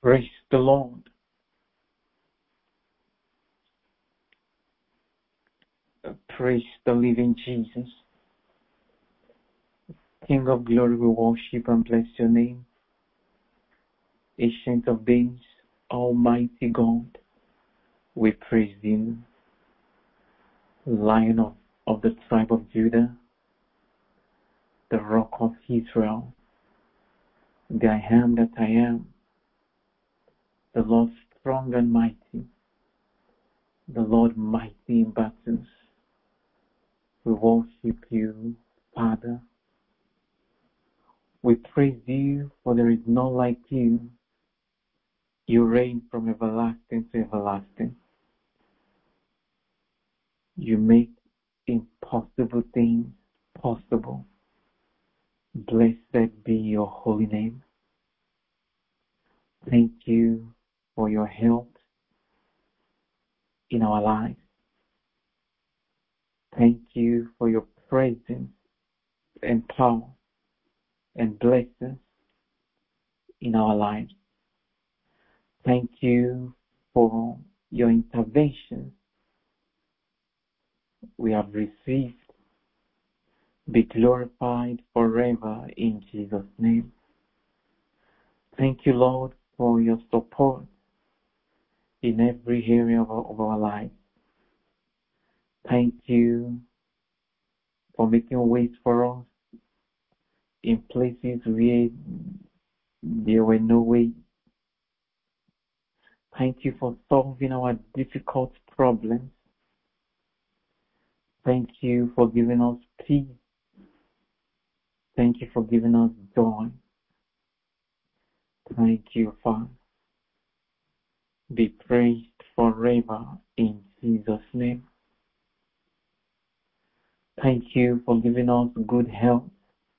Praise the Lord. Praise the living Jesus. King of glory, we worship and bless your name. Ancient of days, Almighty God, we praise you. Lion of the tribe of Judah, the Rock of Israel, the I am that I am, the Lord strong and mighty, the Lord mighty in battles. We worship you, Father. We praise you, for there is none like you. You reign from everlasting to everlasting. You make impossible things possible. Blessed be your holy name. Thank you for your help in our lives. Thank you for your presence and power and blessings in our lives. Thank you for your intervention we have received. Be glorified forever in Jesus' name. Thank you, Lord, for your support in every area of our lives. Thank you for making ways for us in places where there were no ways. Thank you for solving our difficult problems. Thank you for giving us peace. Thank you for giving us joy. Thank you, Father. Be praised forever in Jesus' name. Thank you for giving us good health.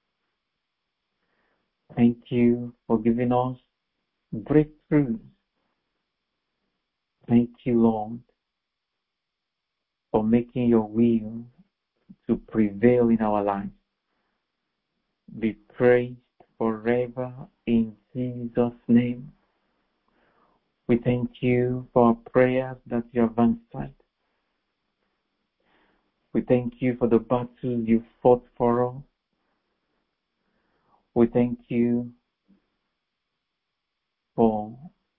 Thank you for giving us breakthroughs. Thank you, Lord, for making your will to prevail in our lives. Be praised forever in Jesus' name. We thank you for our prayers that you have answered. We thank you for the battles you fought for us. We thank you for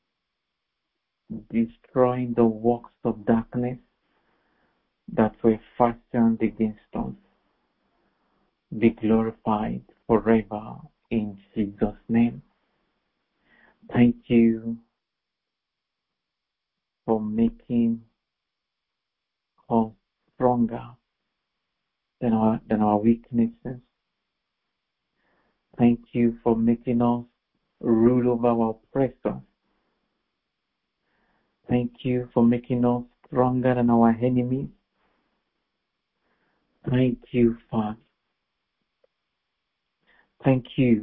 destroying the works of darkness that were fashioned against us. Be glorified forever in Jesus' name. Thank you for making us stronger than our weaknesses. Thank you for making us rule over our oppressors. Thank you for making us stronger than our enemies. Thank you, Father. Thank you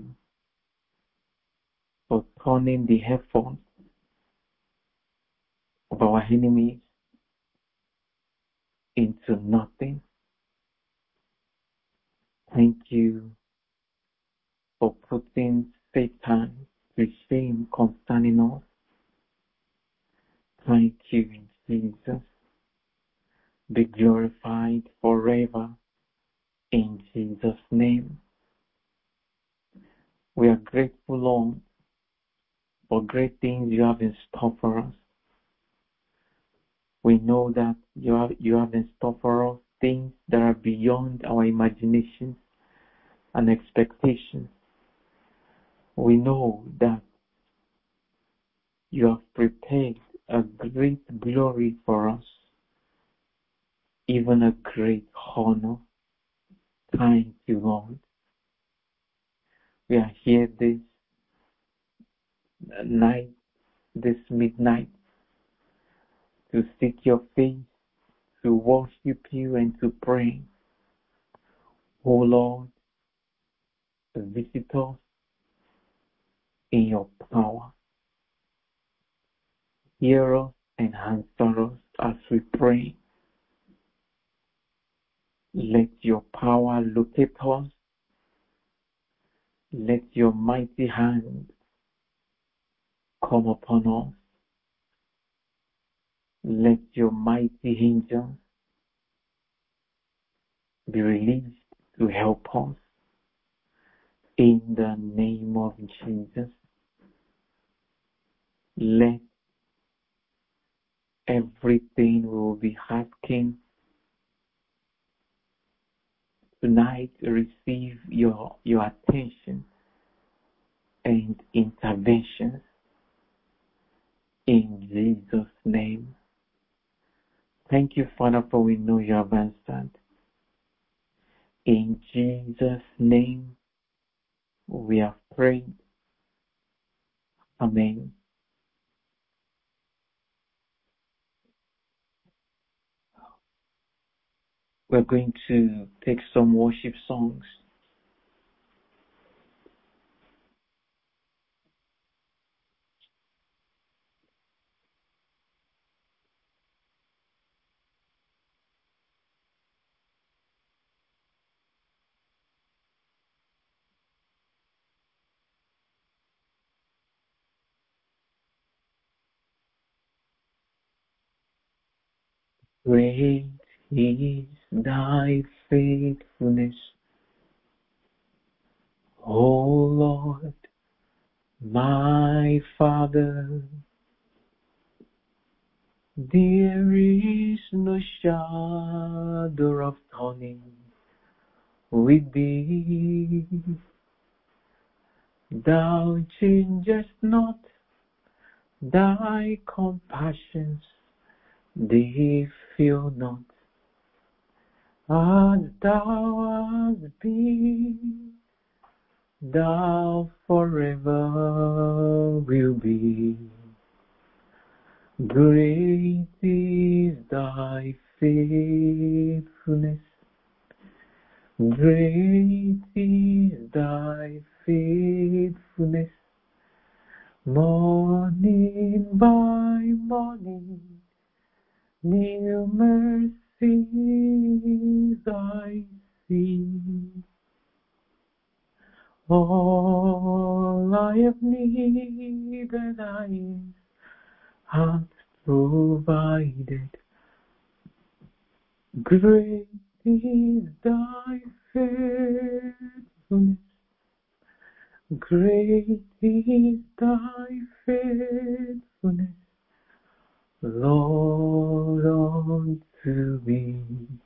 for turning the efforts of our enemies into nothing. Thank you for putting Satan to shame concerning us. Thank you, Jesus. Be glorified forever in Jesus' name. We are grateful, Lord, for great things you have in store for us. We know that you have in store for us things that are beyond our imaginations and expectations. We know that you have prepared a great glory for us, even a great honor. Thank you, Lord. We are here this night, this midnight, to seek your face, to worship you and to pray. Oh Lord, visit us in your power. Hear us and answer us as we pray. Let your power locate us. Let your mighty hand come upon us. Let your mighty angels be released to help us. In the name of Jesus, let everything we will be asking tonight receive your attention and intervention in Jesus' name. Thank you, Father, for we know you have answered. In Jesus' name, we have prayed. Amen. We're going to take some worship songs. Great is thy faithfulness, O Lord, my Father. There is no shadow of turning with thee. Thou changest not, thy compassions, they fail not. As thou hast been, thou forever will be. Great is thy faithfulness. Great is thy faithfulness. Morning by morning, new mercies I see. All I have needed thy hath provided. Great is thy faithfulness. Great is thy faithfulness, Lord, unto me.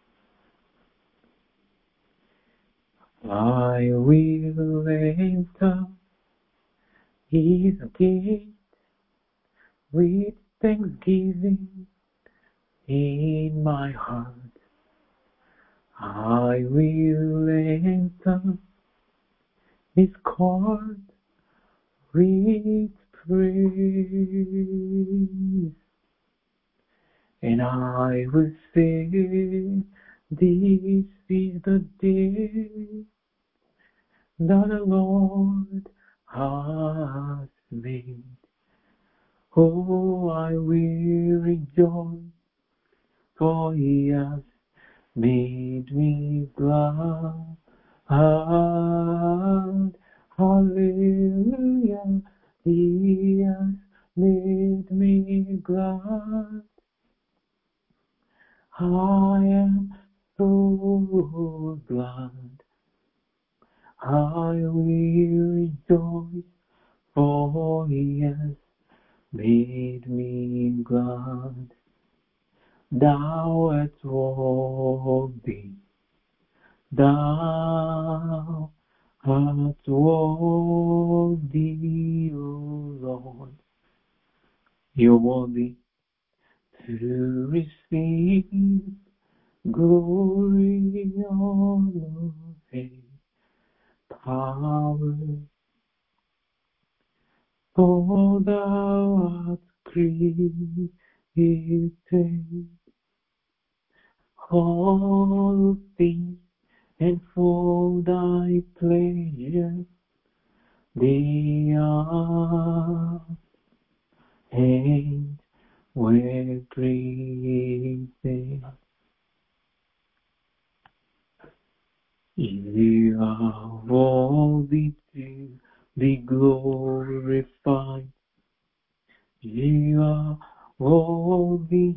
I will enter his gate with thanksgiving in my heart. I will enter his court with praise, and I will say, this is the day that the Lord has made. Oh, I will rejoice, for he has made me glad. Hallelujah, he has made me glad. I am so glad. I will rejoice, for he has made me glad. Thou art worthy, thou art worthy, O Lord. You're worthy to receive glory, honor, and power. For thou art created all things, and for thy pleasure they are and were created. You are worthy to be glorified. You are worthy,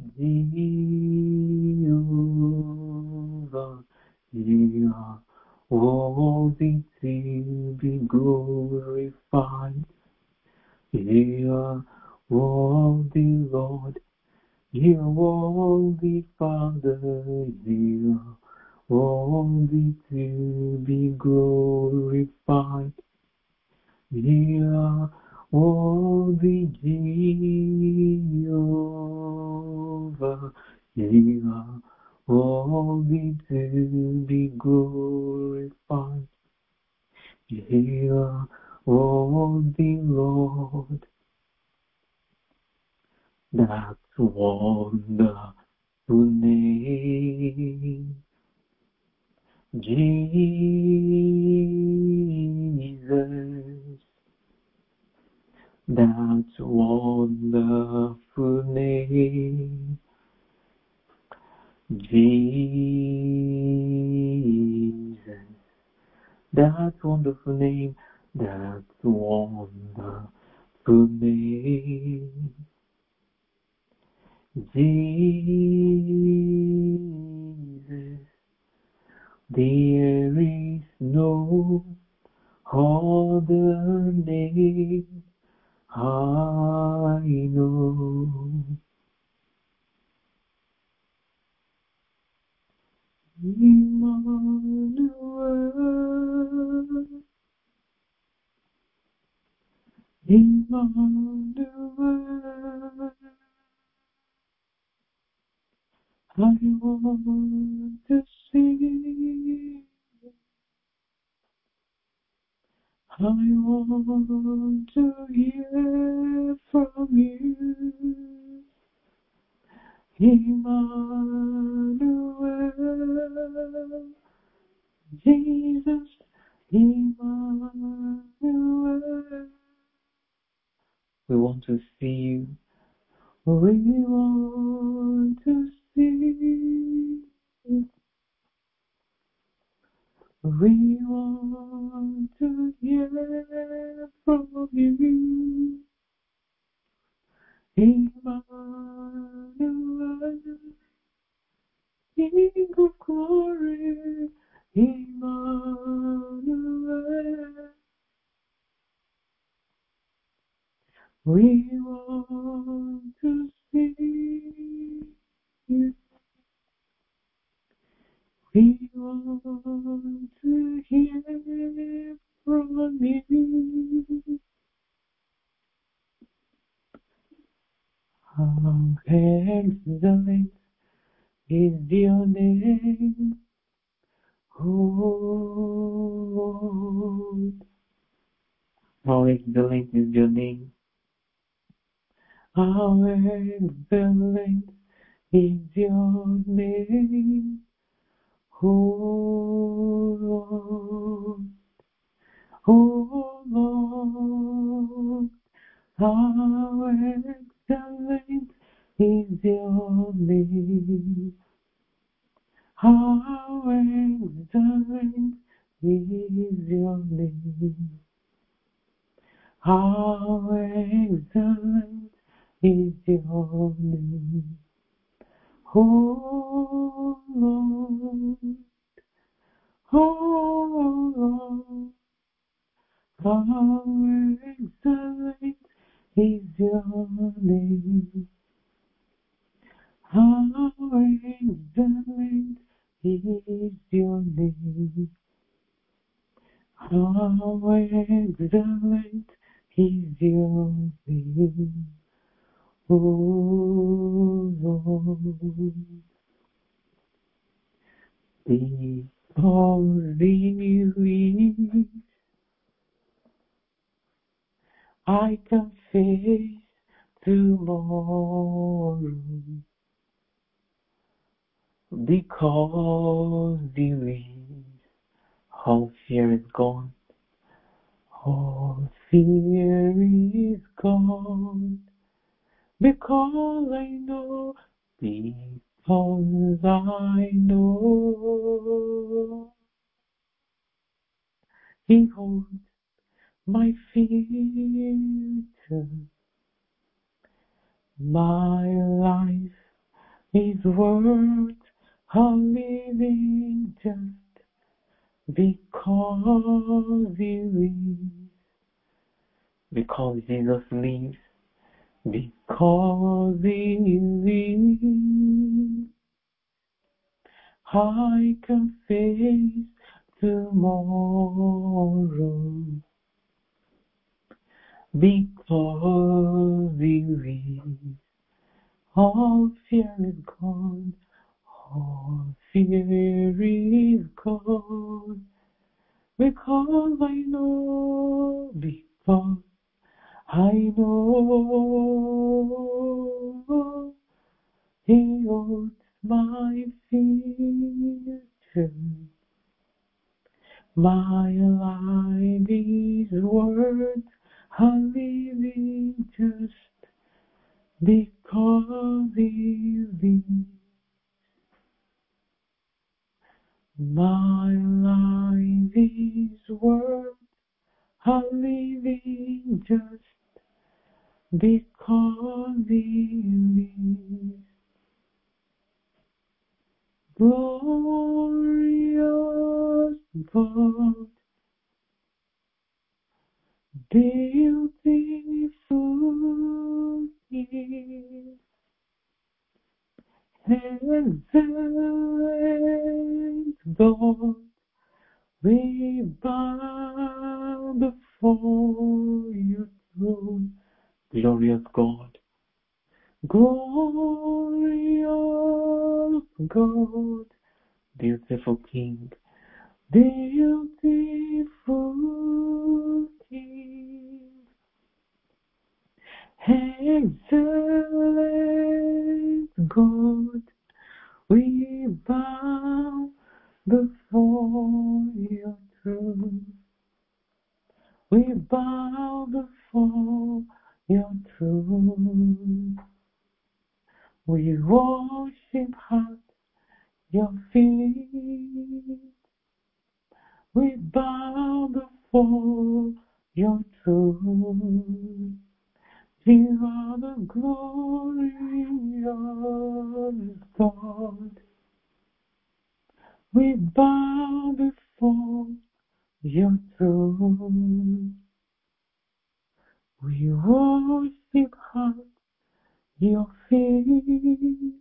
Jehovah. You are worthy to be glorified. You are worthy, Lord. You are worthy, Father. You are worthy to be glorified. You are worthy, Jehovah. You are worthy to be glorified. You are worthy, Lord. That wonderful name, Jesus. That wonderful name, Jesus. That wonderful name, that wonderful name, Jesus. There is no other name I know. Emmanuel, Emmanuel, I want to see. I want to hear from you, Emmanuel, Jesus, Emmanuel. We want to see you. We want to see you. We want to hear from you, Emmanuel, King of glory, Emmanuel. We want to see you. We want to hear from you. How excellent is your name, oh, how excellent is your name, how excellent is your name, oh Lord, oh Lord, how excellent is your name. How excellent is your name. How excellent is your name. Oh Lord, oh Lord, how excellent is your name. How excellent is your name. How excellent is your name, oh Lord. Because we I can face tomorrow. Because believe all fear is gone. All fear is gone. Because I know, because I know, He holds my future. My life is worth a living just because He lives. Because Jesus lives. Because He lives. I can face tomorrow. Because He lives. All fear is gone. All fear is gone. Because I know. Because I know He holds my future. My life is worth a living just because He lives. My life is worth a living just because He lives. Glorious God, beautiful King, excellent God, we bow before your throne. Glorious God, glorious God, beautiful King, beautiful King, excellent God, we bow before your throne. We bow before your throne. We worship at your feet. We bow before your throne. You are the glorious God. We bow before your throne. We worship at your feet.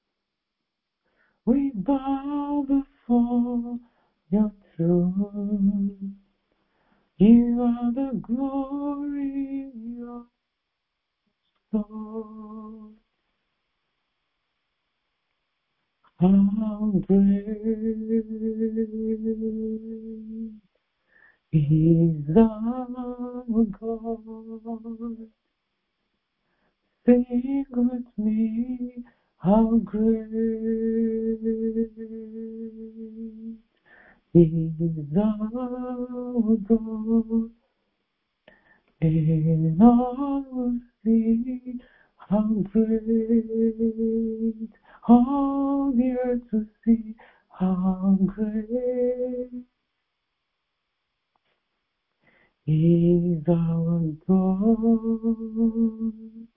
We bow before your throne. You are the glorious God. How great is our God. Sing with me, how great is our God. And all will see how great, all the earth to see how great is our God.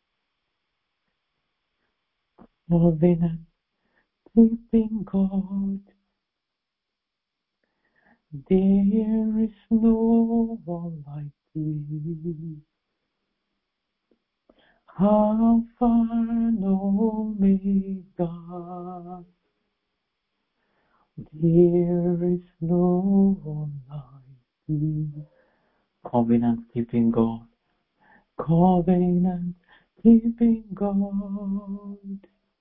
Covenant keeping God, there is no one like thee. Alpha and Omega, there is no one like thee. Covenant keeping God, covenant keeping God,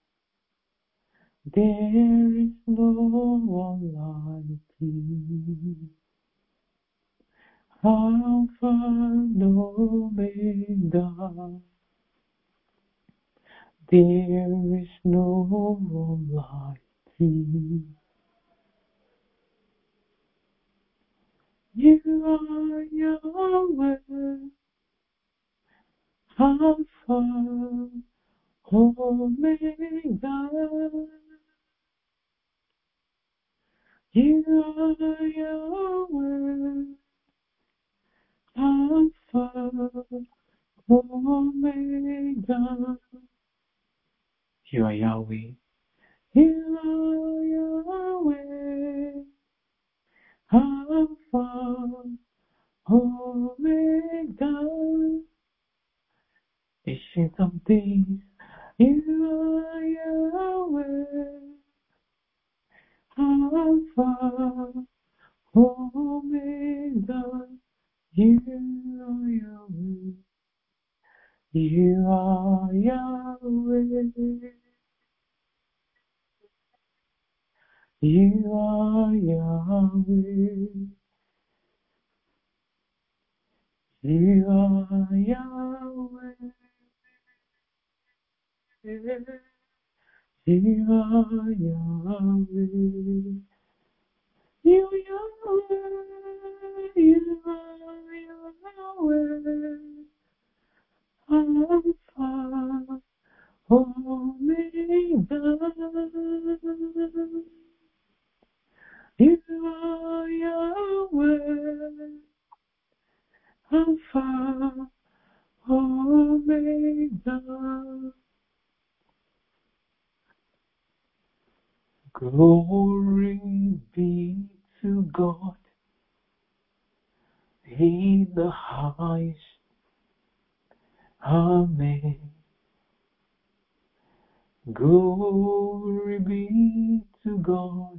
there is no one like thee. Alpha and Omega, there is no one like thee. You are Yahweh, Alpha, Omega. You are Yahweh, Alpha, Omega. You are Yahweh. You are Yahweh. Alpha, Omega. Ancient of days. You are Yahweh. Alpha, Omega. You are Yahweh. You are Yahweh. You are Yahweh. You are Yahweh. You are Yahweh. You are Yahweh. You are Yahweh. Alpha, Omega. You are Yahweh. Alpha, Omega. Glory be to God in the highest. Amen. Glory be to God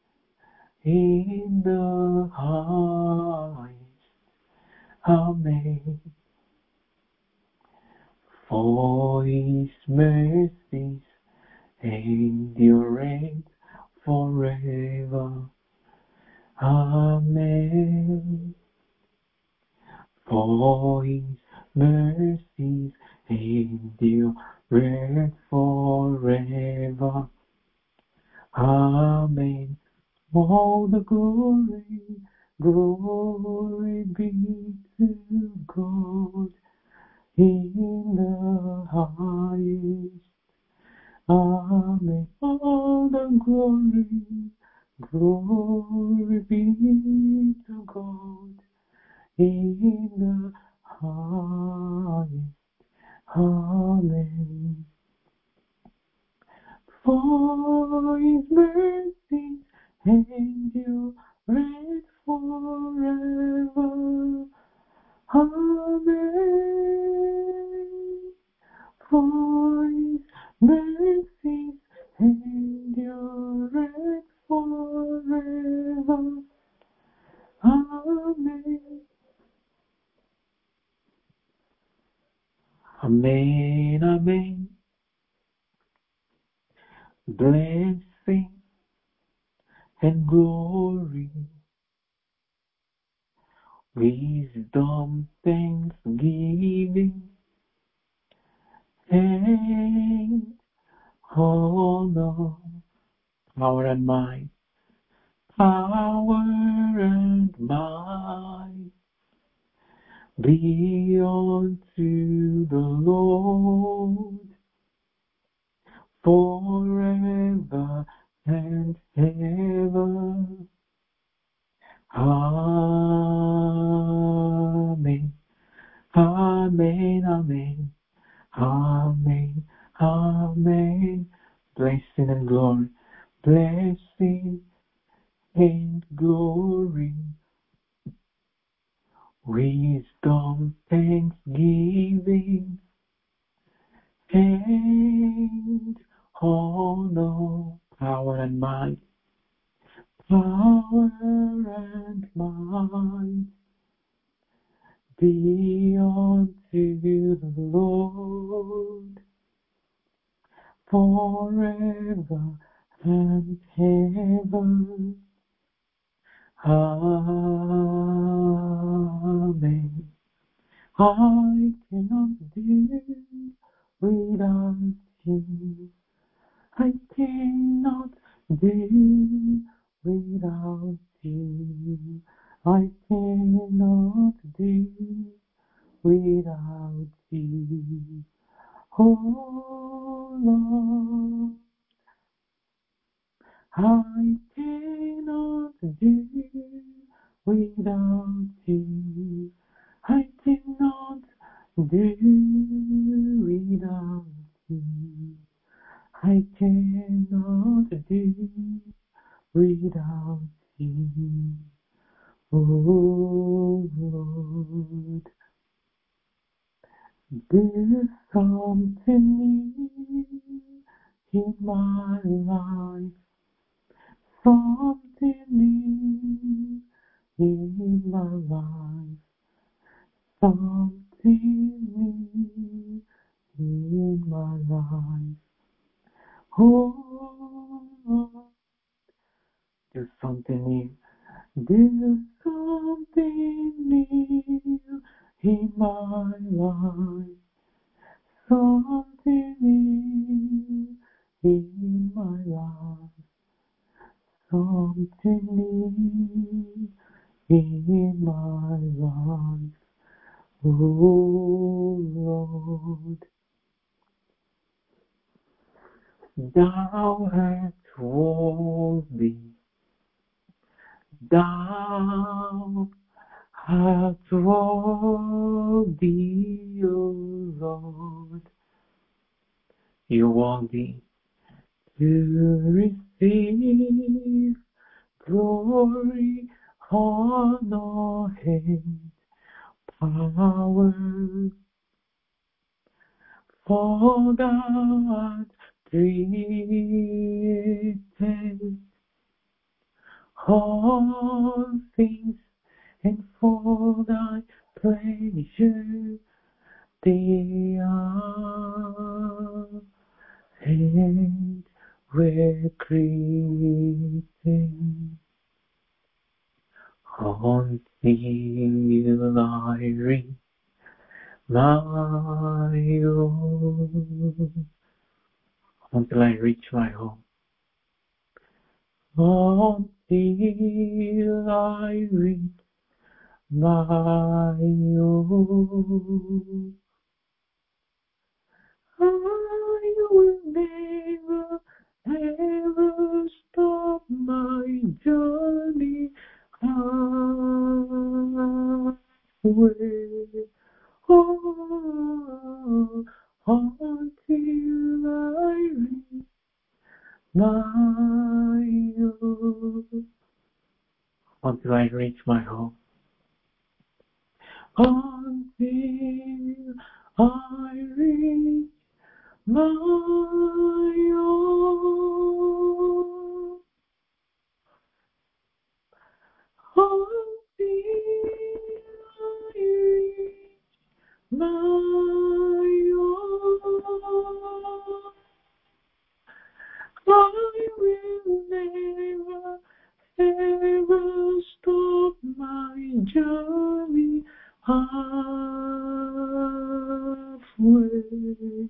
in the highest. Amen. For his mercies endureth forever. Amen. For his mercies endureth forever. Amen. All the glory be to God in the highest. Amen. All the glory be to God in the highest. Amen. For his mercy endureth forever. Amen. For his mercy endureth forever. Amen. Amen, amen. Blessing and glory, wisdom, thanksgiving, and honor, power and might, be unto the Lord forever and ever. Amen. Amen. Amen. Amen. Amen. Blessing and glory. Blessing and glory. Wisdom, thanksgiving, and honor, power and might. Power and might be unto the Lord forever and ever. Amen. I cannot do without you. I cannot do without you. I cannot do without you. Oh Lord, I cannot do without you. I cannot do without you. without Him. Oh Lord, there's something new in my life, something new in my life, something new in my life. Oh, there's something new. There's something new in my life, something new in my life, something new in my life. Oh Lord, Thou hast called me, Thou hast called thee, O Lord. You're worthy to receive glory, honor, and power. For Thou art created all things, and for Thy pleasure they are and were created. Until I reach my home, until I reach my home, until I reach my home, I will never, ever stop my journey halfway. Oh, until I reach my home, until I reach my home, until I reach my home, until I reach my home, I will never, ever stop my journey halfway.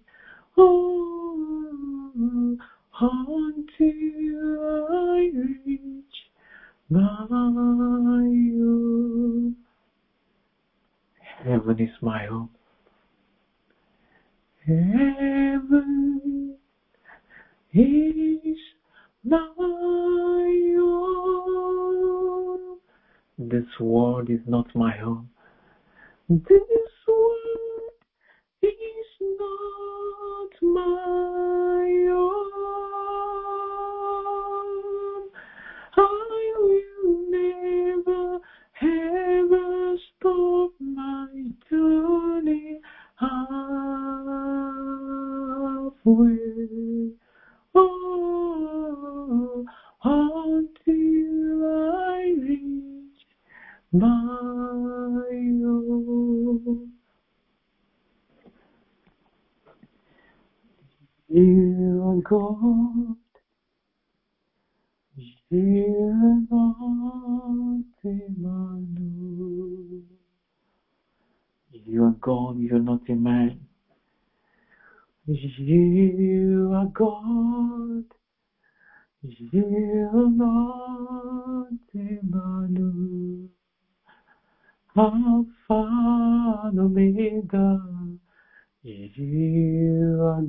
Oh, until I reach my home. Heaven is my home. Heaven is my home. This world is not my home. This world is not my home. I will never, ever stop my journey halfway. Oh, until I reach my home. You are God, you are not Emmanuel. You are God, you are not a man. You are God, you are not Emmanuel. Alpha and Omega, you are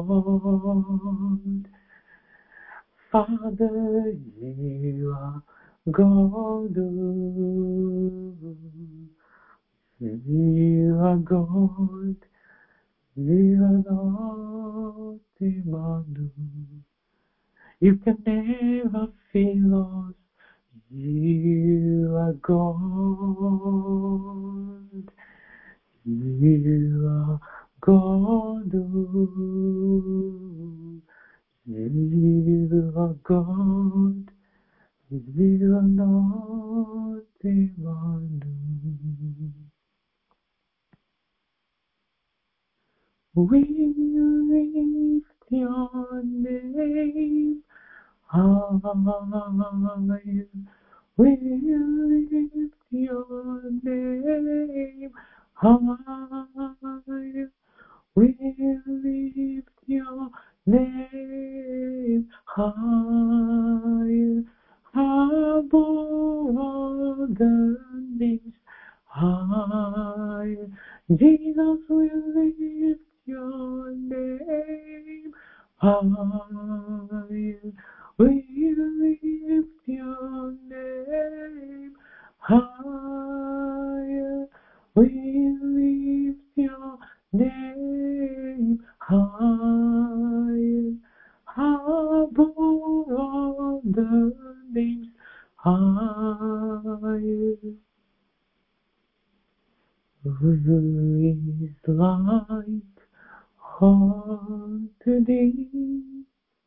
God. Father, you are God. You are God. You are not Emmanuel. You can never fill us. You are God. You are God. You are God. You are not demanding. We lift your name high. We lift your name high. We lift your name high. Above all the names high. Jesus, we lift your name high. We lift your name high. We lift your name high. Above all the names high. Who is like unto thee?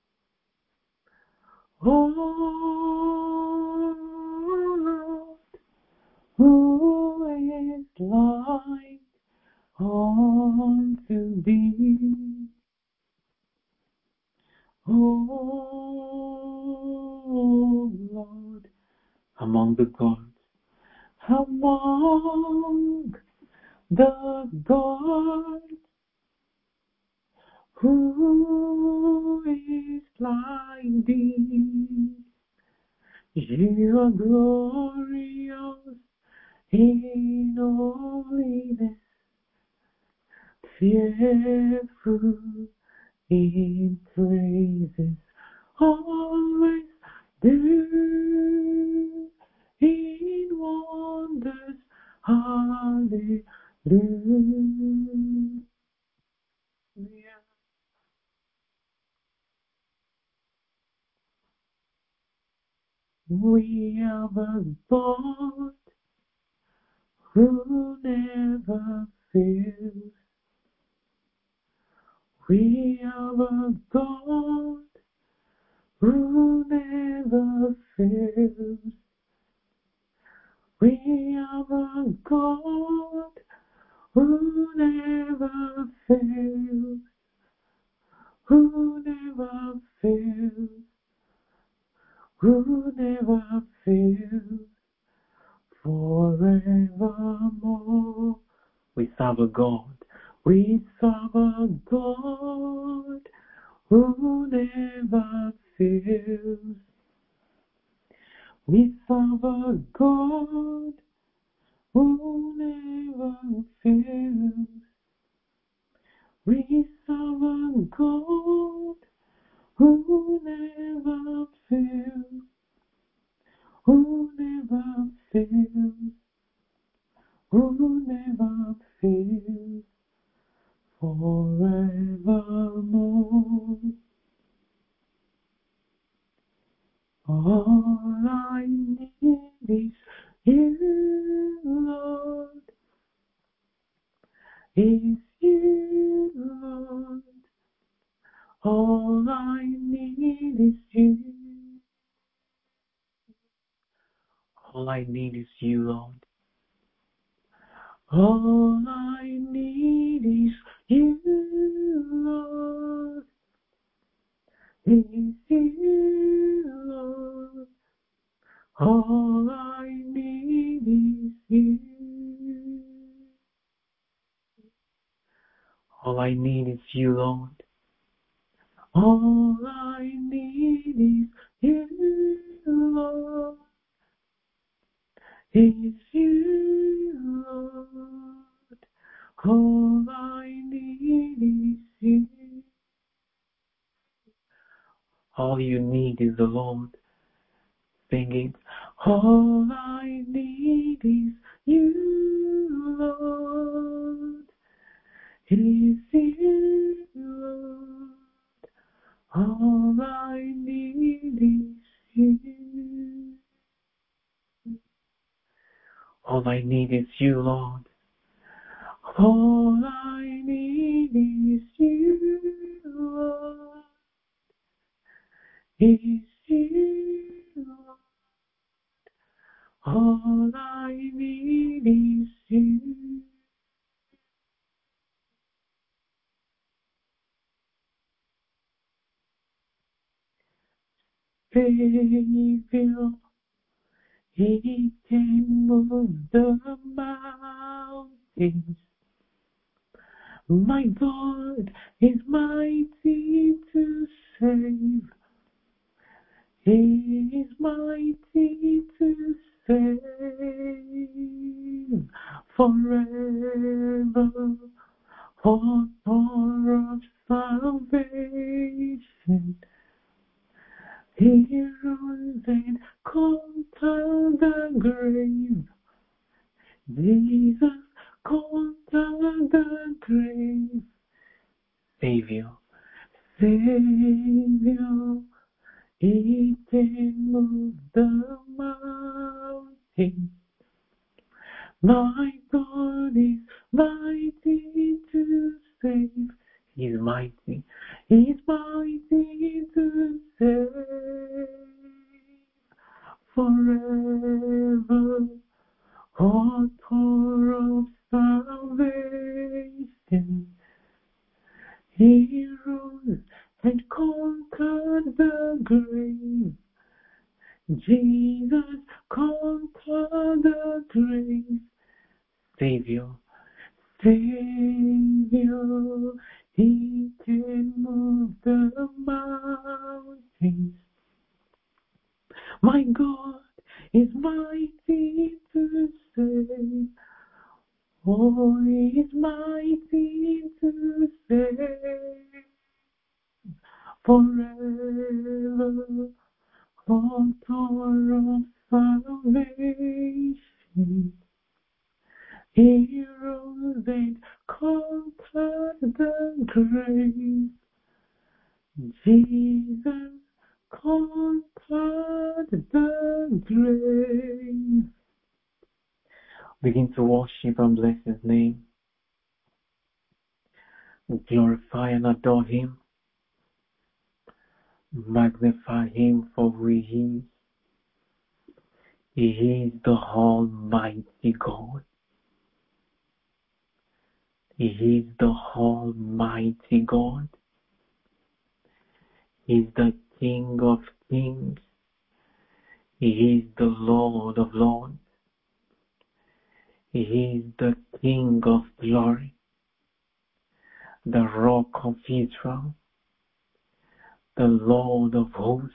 Oh Lord, who is like unto thee? Oh Lord, among the gods, among the gods, who is like thee? You are glorious in holiness, fearful in praises, always do in wonders. Hallelujah. We have a God who never fails. We have a God who never fails. We have a God who never fails. Who never fails. Who never fails. Forevermore. We serve a God. We serve a God who never fails. We serve a God who never fails. We serve a God who never fails. Who never fails. Who never fails. Forevermore. All I need is you, Lord. Is you, Lord. All I need is you. All I need is you, Lord. All I need is you, Lord. Is you, Lord. All I need is you. All I need is you, Lord. All I need is you, Lord. Is you, Lord. All I need is you. All you need is the Lord. Sing it. All I need is you, Lord. Is you, Lord. All I need is you. All I need is you, Lord. All I need is you, Lord. Is you, Lord. All I need is you. Savior, He can move the mountains. My God is mighty to save. He is mighty to save forever. Author of salvation, He rose and conquered the grave. Jesus conquered the grave. Savior, Savior, He can move the mountains. My God is mighty to save. He's mighty. He's mighty to save forever. Author of salvation, He rose and conquered the grave. Jesus conquered the grave. Savior, Savior, He can move the mountains. My God is mighty to save. Oh, He is mighty to save forever. Author of salvation, He rose and conquered the grave. Jesus conquered the grave. Begin to worship and bless His name. Glorify and adore Him. Magnify Him for who He is. He is the Almighty God. He is the Almighty God. He is the King of Kings. He is the Lord of Lords. He is the King of Glory, the Rock of Israel, the Lord of Hosts,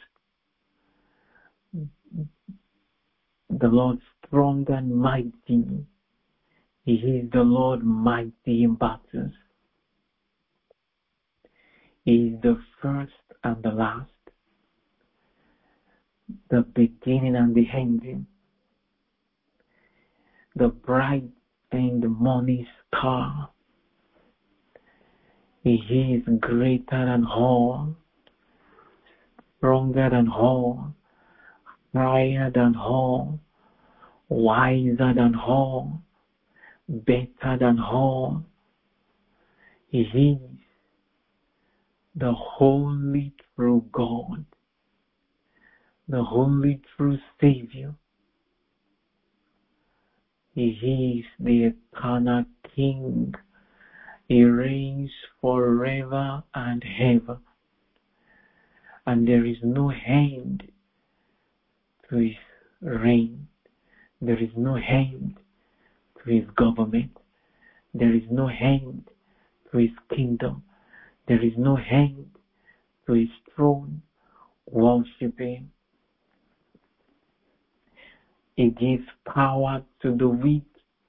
the Lord strong and mighty. He is the Lord mighty in battles. He is the first and the last, the beginning and the ending, the bright and the morning star. He is greater than all, stronger than all, higher than all, wiser than all, better than all. He is the holy true God, the holy true Savior. He is the eternal King. He reigns forever and ever, and there is no end to His reign. There is no end to His government. There is no end to His kingdom. There is no end to His throne. Worship Him. He gives power to the weak.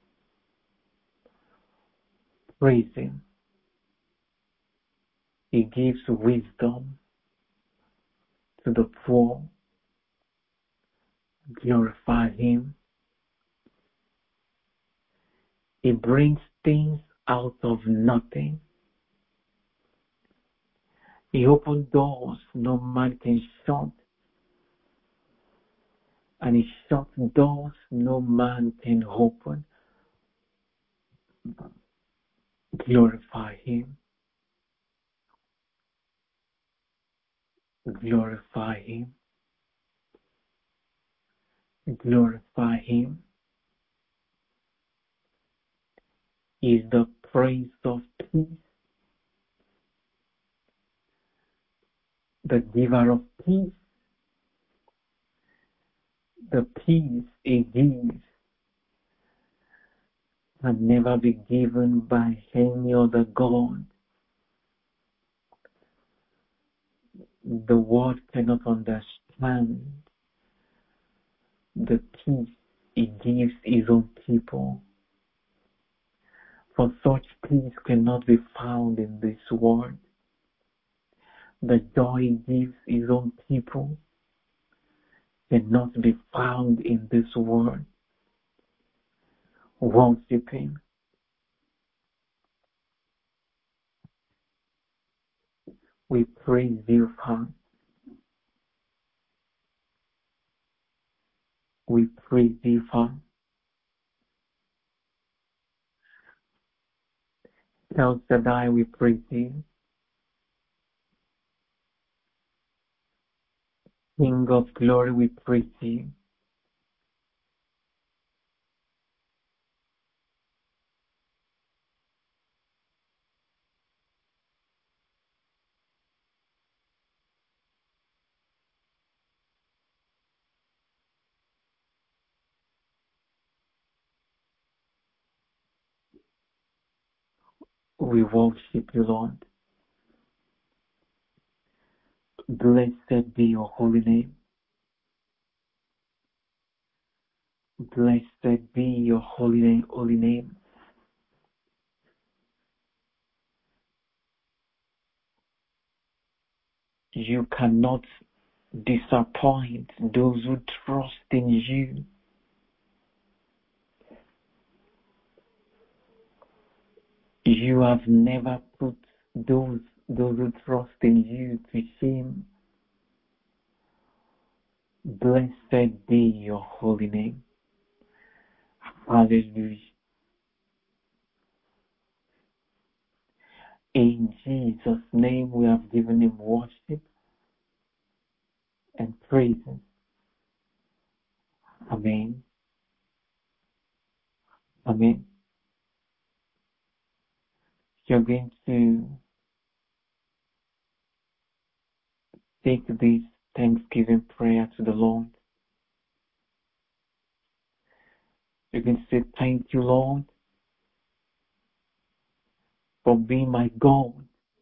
Praise Him. He gives wisdom to the poor. Glorify Him. He brings things out of nothing. He opens doors no man can shut. and he shuts doors no man can open. Glorify him. Glorify him. Glorify him. He is the Prince of Peace, the giver of peace. The peace he gives can never be given by any other God. The world cannot understand the peace he gives his own people. For such peace cannot be found in this world. The joy he gives his own people cannot be found in this world. Worship him. We praise you, Father. We praise you, Father. El Shaddai, we praise you. King of glory, we praise you. We worship you, Lord. Blessed be your holy name. Blessed be your holy name, holy name. You cannot disappoint those who trust in you. You have never put those who trust in you to shame. Blessed be your holy name. Hallelujah. In Jesus' name we have given him worship and praise. Amen. Amen. You're going to take this Thanksgiving prayer to the Lord. You can say, thank you, Lord, for being my God.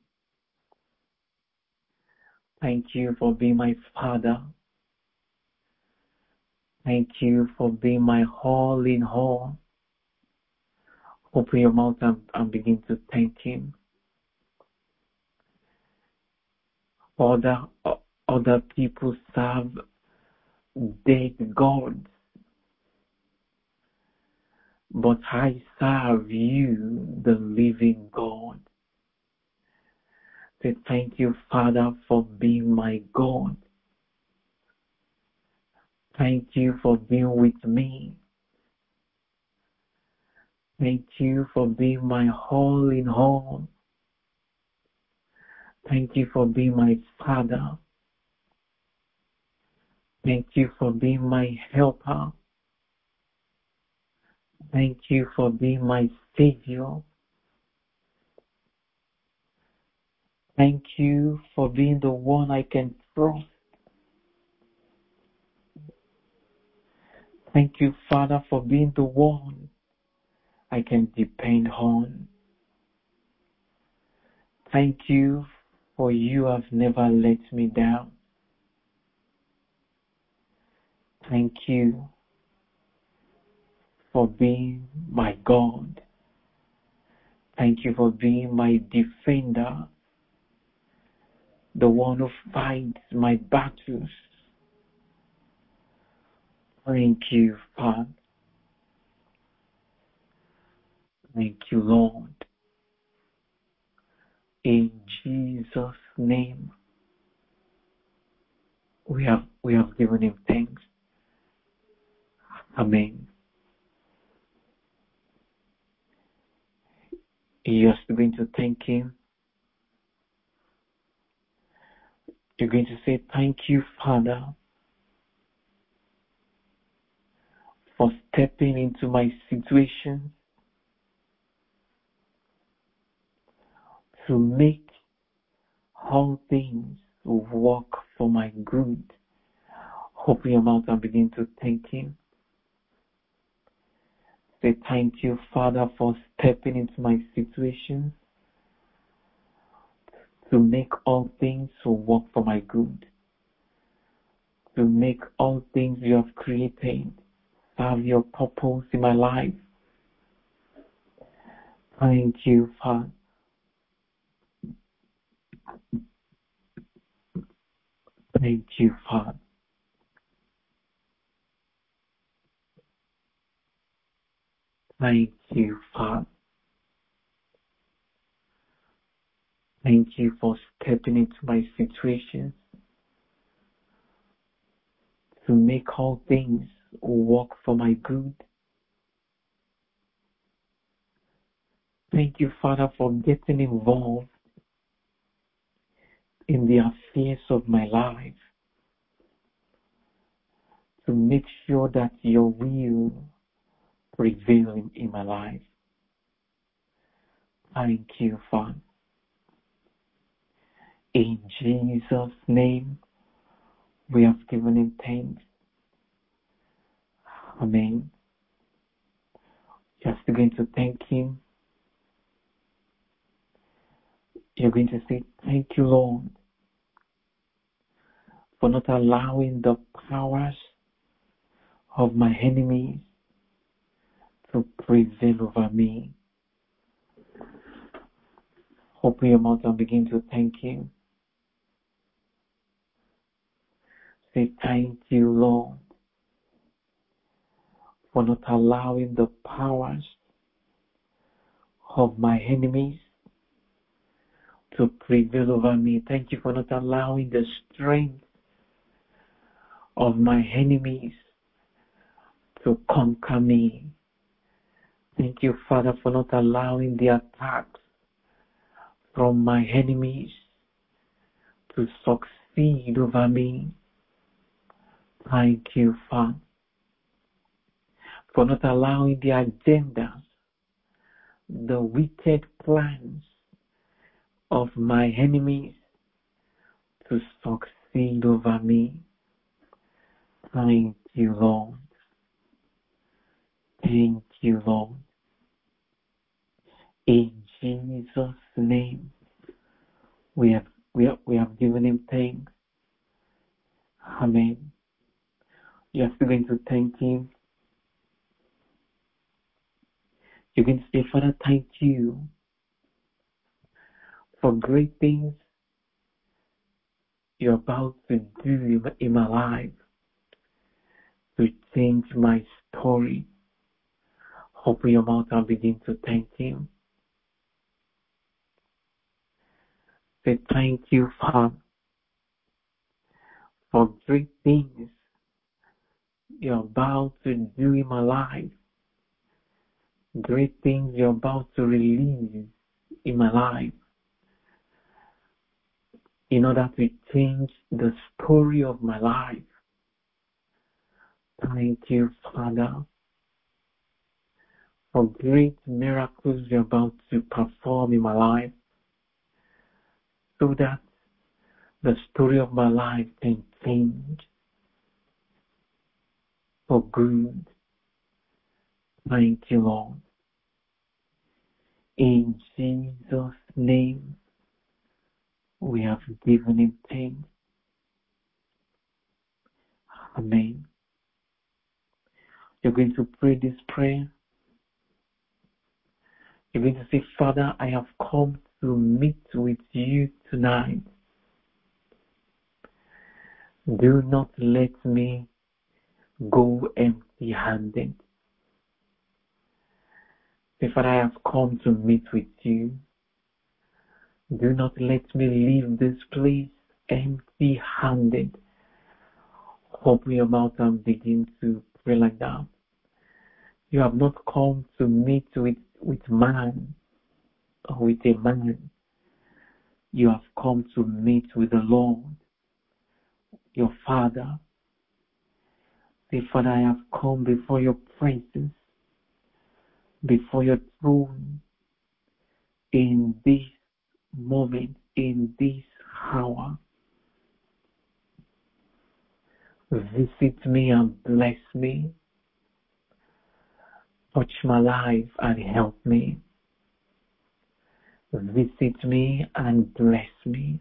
Thank you for being my Father. Thank you for being my all in all. Open your mouth and begin to thank him. Other people serve dead gods, but I serve you, the living God. Say, thank you, Father, for being my God. Thank you for being with me. Thank you for being my all in all. Thank you for being my Father. Thank you for being my helper. Thank you for being my Savior. Thank you for being the one I can trust. Thank you, Father, for being the one I can depend on. Thank you for you have never let me down. Thank you for being my God. Thank you for being my defender, the one who fights my battles. Thank you, Father. Thank you, Lord. In Jesus' name, we have given him thanks. Amen. You're still going to thank Him. You're going to say, thank you, Father, for stepping into my situation to make all things work for my good. Open your mouth and begin to thank Him. Say, thank you, Father, for stepping into my situation to make all things work for my good. To make all things you have created serve your purpose in my life. Thank you, Father. Thank you, Father. Thank you, Father. Thank you for stepping into my situation to make all things work for my good. Thank you, Father, for getting involved in the affairs of my life to make sure that your will prevail in my life. Thank you, Father. In Jesus' name, we have given Him thanks. Amen. You're still going to thank Him. You're going to say, thank you, Lord, for not allowing the powers of my enemies to prevail over me. Open your mouth and begin to thank Him. Say, thank you, Lord, for not allowing the powers of my enemies to prevail over me. Thank you for not allowing the strength of my enemies to conquer me. Thank you, Father, for not allowing the attacks from my enemies to succeed over me. Thank you, Father, for not allowing the agendas, the wicked plans of my enemies to succeed over me. Thank you, Lord. Thank you, Lord. In Jesus' name, we have given Him thanks. Amen. You are still going to thank Him. You're going to say, Father, thank you for great things you're about to do in my life to change my story. Open your mouth and begin to thank Him. Say, thank you, Father, for great things you're about to do in my life. Great things you're about to release in my life in order to change the story of my life. Thank you, Father, for great miracles you're about to perform in my life so that the story of my life can change for good. Thank you, Lord. In Jesus' name, we have given Him thanks. Amen. You're going to pray this prayer. You're going to say, Father, I have come to meet with you tonight. Do not let me go empty-handed. Say, Father, I have come to meet with you. Do not let me leave this place empty-handed. Open your mouth and begin to pray like that. You have not come to meet with man or with a man. You have come to meet with the Lord, your Father. Say, Father, I have come before your presence, before your throne, in this moment, in this hour. Visit me and bless me. Touch my life and help me. Visit me and bless me.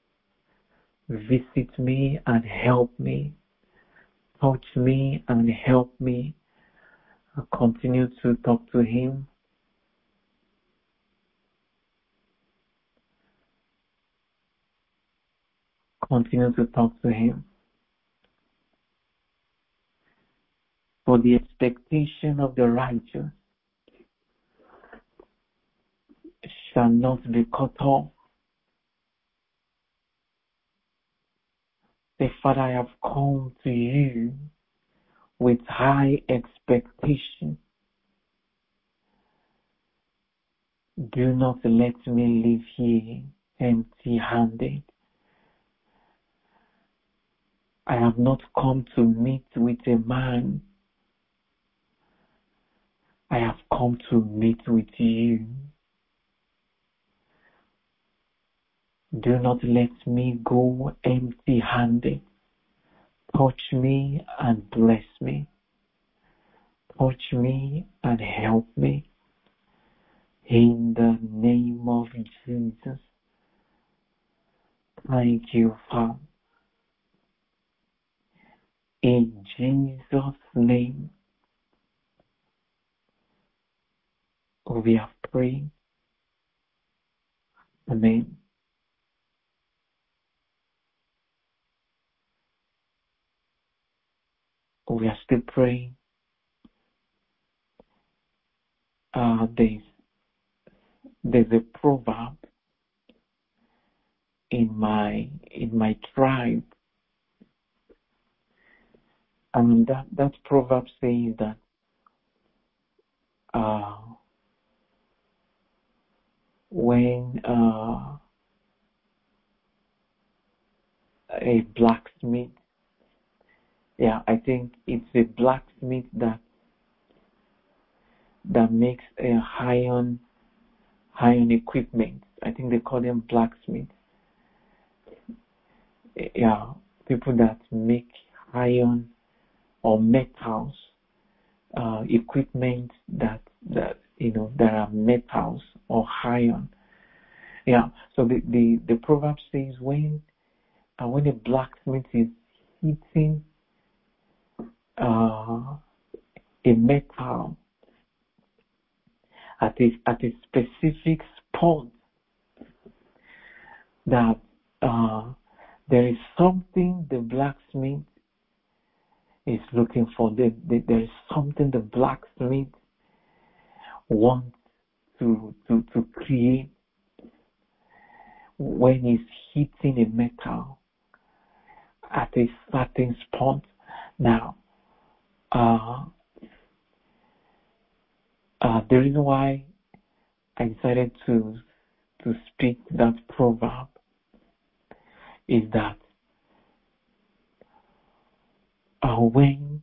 Visit me and help me. Touch me and help me. I continue to talk to him. Continue to talk to him. For the expectation of the righteous shall not be cut off. Say, Father, I have come to you with high expectation. Do not let me leave here empty-handed. I have not come to meet with a man. I have come to meet with you. Do not let me go empty-handed. Touch me and bless me. Touch me and help me. In the name of Jesus. Thank you, Father. In Jesus' name, we have prayed. Amen. We are still praying. There's a proverb in my tribe, and that proverb says that when a blacksmith, I think it's a blacksmith that makes a iron equipment. I think they call them blacksmiths. People that make iron or metals, equipment that are metals or iron. So the proverb says when a blacksmith is hitting a metal at a specific spot, that there is something the blacksmith is looking for. There is something the blacksmith wants to create when he's hitting a metal at a certain spot. Now, the reason why I decided to speak that proverb is that when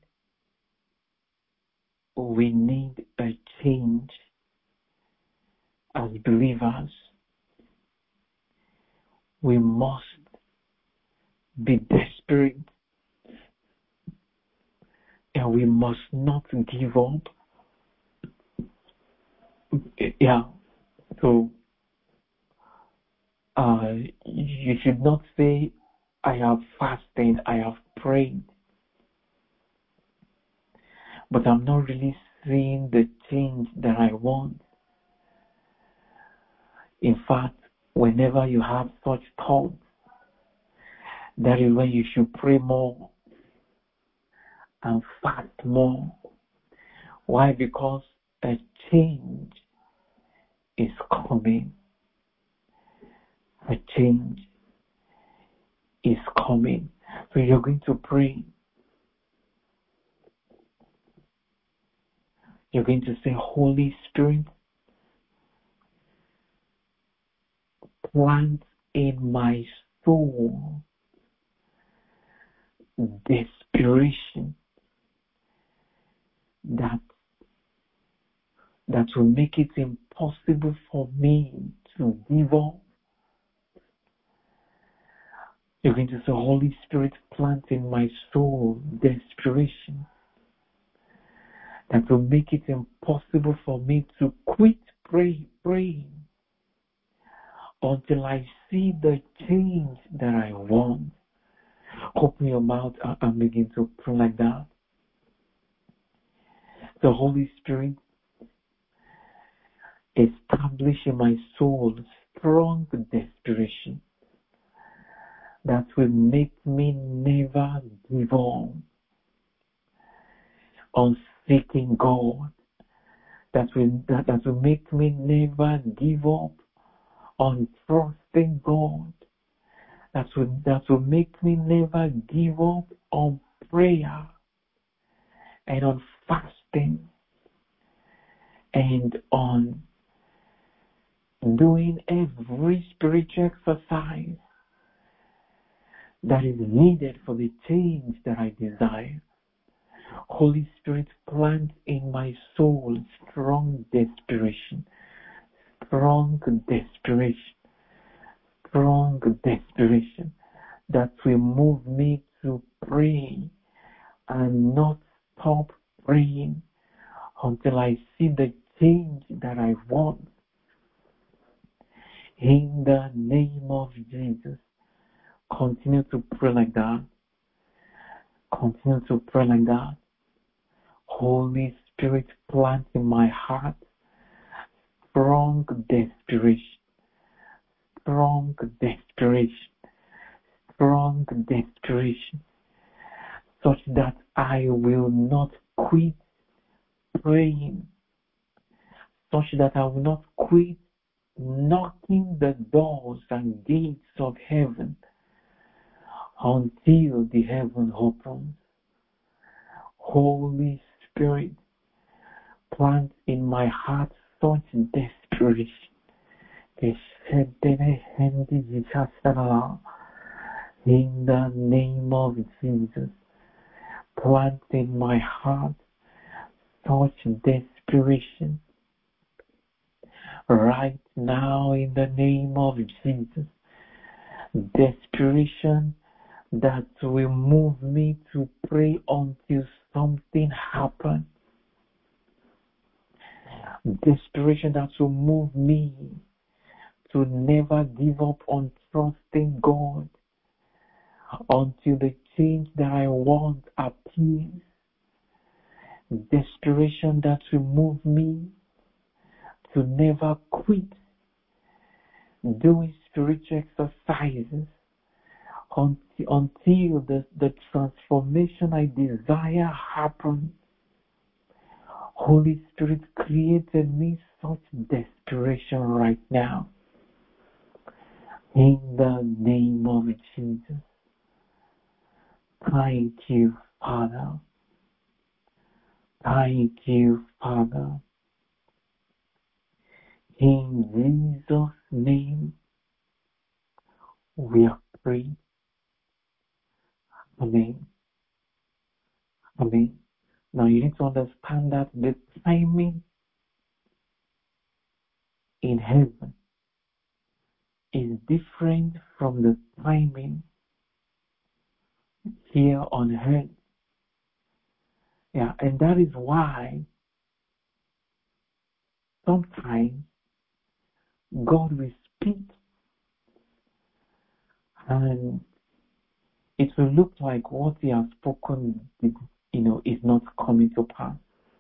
we need a change as believers, we must be desperate and we must not give up. So you should not say, I have fasted, I have prayed, but I'm not really seeing the change that I want. In fact, whenever you have such thoughts, that is when you should pray more and fast more. Why? Because a change is coming. A change is coming. So you're going to pray. You're going to say, Holy Spirit, plant in my soul desperation that will make it impossible for me to give up. You're going to say, Holy Spirit, plant in my soul desperation that will make it impossible for me to quit praying until I see the change that I want. Open your mouth and begin to pray like that. The Holy Spirit, establish in my soul strong desperation that will make me never give up on seeking God, that will make me never give up on trusting God, that will make me never give up on prayer and on fasting and on doing every spiritual exercise that is needed for the change that I desire. Holy Spirit, plant in my soul strong desperation that will move me to pray and not stop praying until I see the change that I want. In the name of Jesus, continue to pray like that. Continue to pray like that. Holy Spirit, plant in my heart strong desperation, such that I will not quit praying, such that I will not quit knocking the doors and gates of heaven until the heaven opens. Holy Spirit, plant in my heart such desperation. In the name of Jesus, plant in my heart such desperation right now in the name of Jesus. Desperation that will move me to pray until something happens. Desperation that will move me to never give up on trusting God until the change that I want appears. Desperation that will move me to never quit doing spiritual exercises until the transformation I desire happens. Holy Spirit, create in me such desperation right now. In the name of Jesus. Thank you, Father. Thank you, Father. In Jesus' name, we are free. Amen. Amen. Now you need to understand that the timing in heaven is different from the timing here on earth. Yeah, and that is why sometimes God will speak and it will look like what he has spoken, is not coming to pass.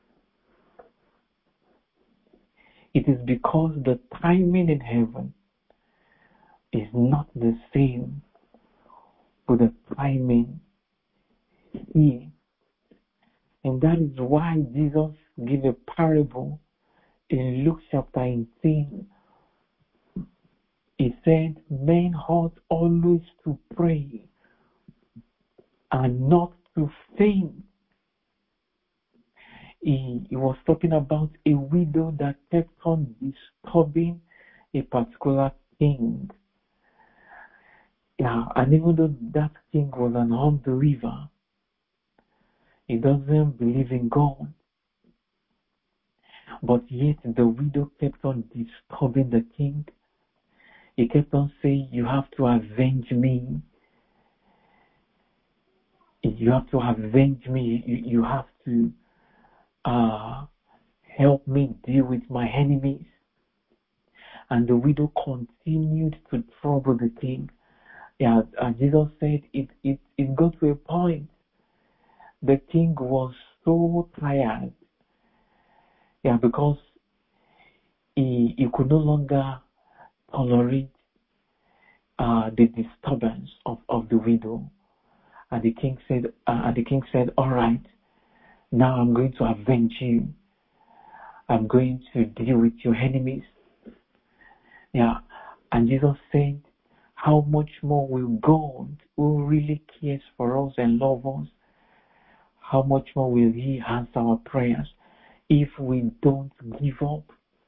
It is because the timing in heaven is not the same with the timing here. And that is why Jesus gave a parable in Luke chapter 18. He said, men ought always to pray and not to faint. he was talking about a widow that kept on disturbing a particular king. Yeah, and even though that king was an unbeliever, he doesn't believe in God, but yet the widow kept on disturbing the king. He kept on saying, "You have to avenge me. You have to avenge me. You have to help me deal with my enemies." And the widow continued to trouble the king. Yeah, and Jesus said it got to a point. The king was so tired. Yeah, because he could no longer tolerate the disturbance of the widow. And the king said, "All right, now I'm going to avenge you. I'm going to deal with your enemies." Yeah. And Jesus said, how much more will God, who really cares for us and loves us, how much more will He answer our prayers if we don't give up?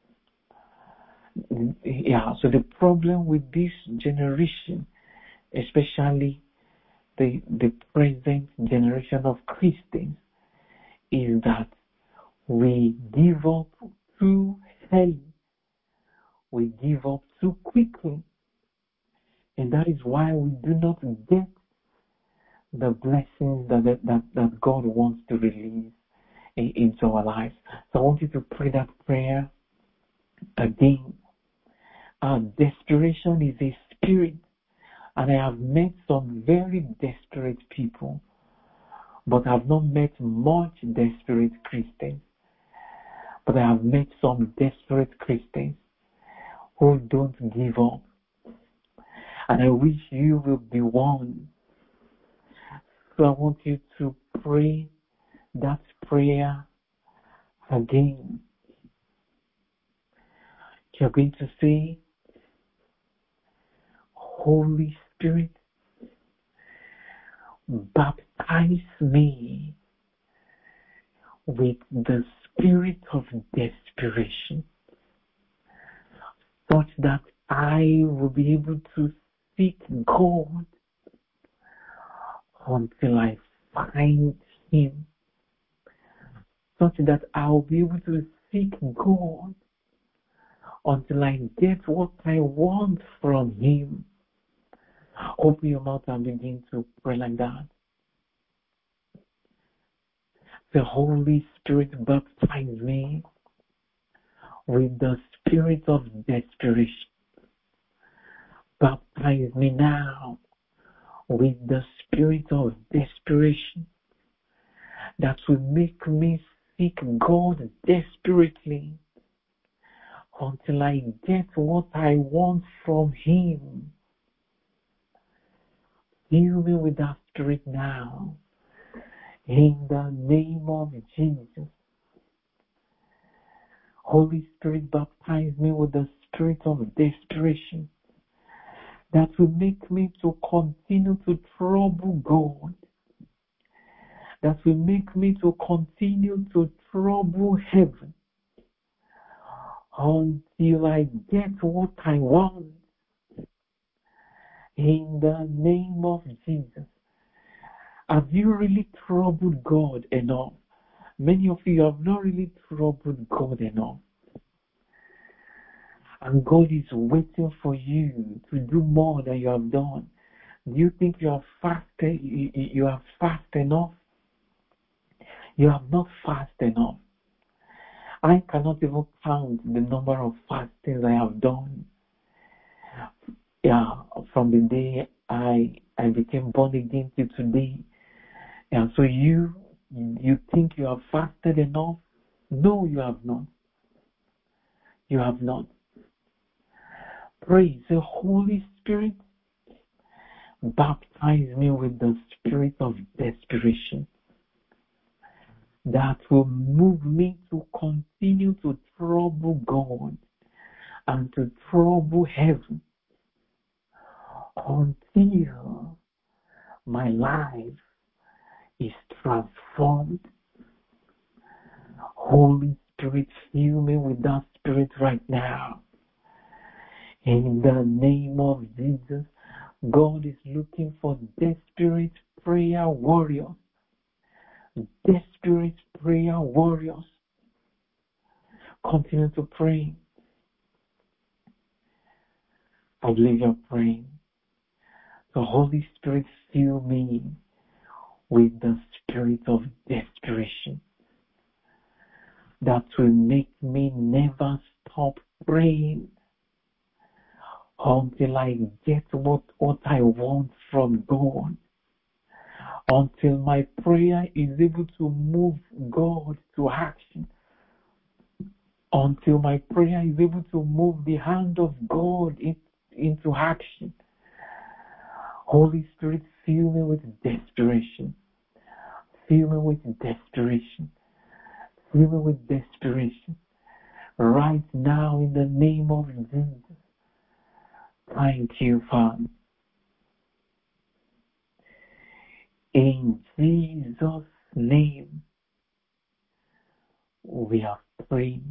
Yeah, so the problem with this generation, especially the present generation of Christians, is that we give up too early. We give up too quickly. And that is why we do not get the blessings that God wants to release into our lives. So I want you to pray that prayer again. Desperation is a spirit, and I have met some very desperate people, but I have not met much desperate Christians. But I have met some desperate Christians who don't give up. And I wish you will be one. So I want you to pray that prayer again. You're going to say, Holy Spirit, baptize me with the spirit of desperation, such that I will be able to seek God until I find Him, such that I'll be able to seek God until I get what I want from Him. Open your mouth and begin to pray like that. The Holy Spirit baptize me with the spirit of desperation. Baptize me now with the spirit of desperation that will make me seek God desperately until I get what I want from Him. Fill me with that spirit now, in the name of Jesus. Holy Spirit, baptize me with the spirit of desperation that will make me to continue to trouble God, that will make me to continue to trouble heaven until I get what I want. In the name of Jesus. Have you really troubled God enough? Many of you have not really troubled God enough. And God is waiting for you to do more than you have done. Do you think you have fasted? You have fasted enough? You have not fasted enough. I cannot even count the number of fastings I have done. Yeah, from the day I became born again to today. And so you think you have fasted enough? No, you have not. You have not. Pray, say, Holy Spirit, baptize me with the spirit of desperation that will move me to continue to trouble God and to trouble heaven until my life is transformed, Holy Spirit, fill me with that Spirit right now. In the name of Jesus, God is looking for desperate prayer warriors. Desperate prayer warriors. Continue to pray. I believe you're praying. The Holy Spirit, fill me with the spirit of desperation that will make me never stop praying until I get what I want from God, until my prayer is able to move God to action, until my prayer is able to move the hand of God into action. Holy Spirit, fill me with desperation. Fill me with desperation. Fill me with desperation. Right now, in the name of Jesus. Thank you, Father. In Jesus' name, we are praying.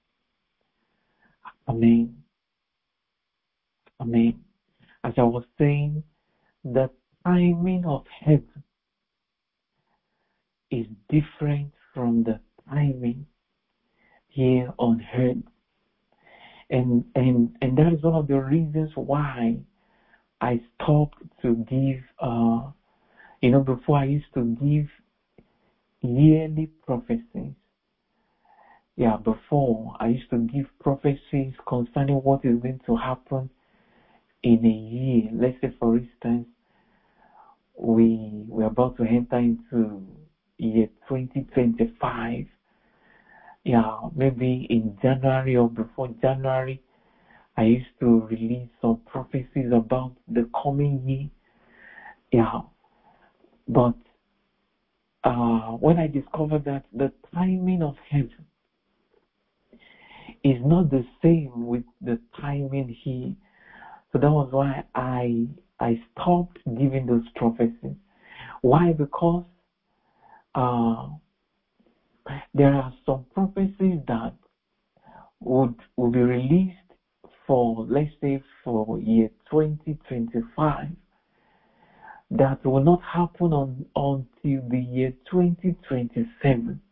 Amen. Amen. As I was saying, the timing of heaven is different from the timing here on earth. And that is one of the reasons why I stopped to give, before I used to give yearly prophecies. Yeah, before I used to give prophecies concerning what is going to happen in a year. Let's say, for instance, we're about to enter into year 2025. Yeah, maybe in January or before January, I used to release some prophecies about the coming year. Yeah, but when I discovered that the timing of heaven is not the same with the timing here, so that was why I stopped giving those prophecies. Why? Because there are some prophecies that would be released for, let's say, for year 2025 that will not happen until the year 2027.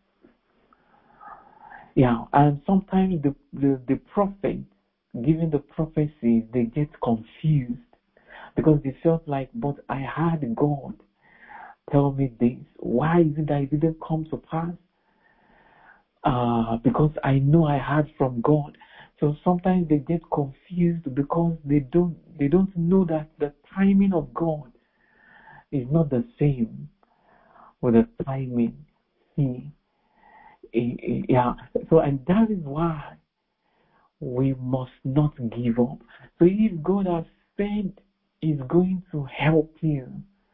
Yeah, and sometimes the prophet giving the prophecies, they get confused because they felt like, but I had God tell me this. Why is it that it didn't come to pass? Because I know I heard from God. So sometimes they get confused because they don't know that the timing of God is not the same with the timing. Yeah. So, and that is why we must not give up. So if God has said He's going to help you,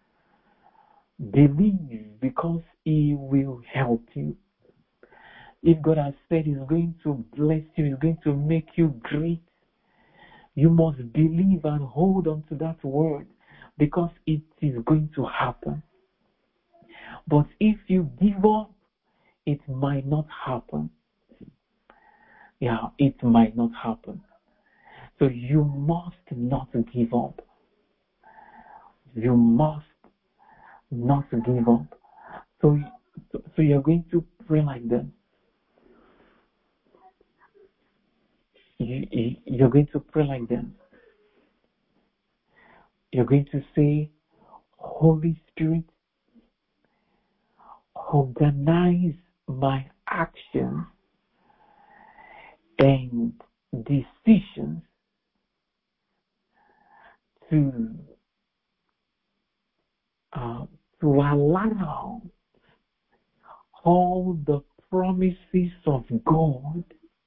believe, because He will help you. If God has said He's going to bless you, He's going to make you great, you must believe and hold on to that word, because it is going to happen. But if you give up, it might not happen. Yeah, it might not happen. So you must not give up. You must not give up. So you're going to pray like that. You're going to pray like that. You're going to say, Holy Spirit, organize my actions and decisions to allow all the promises of God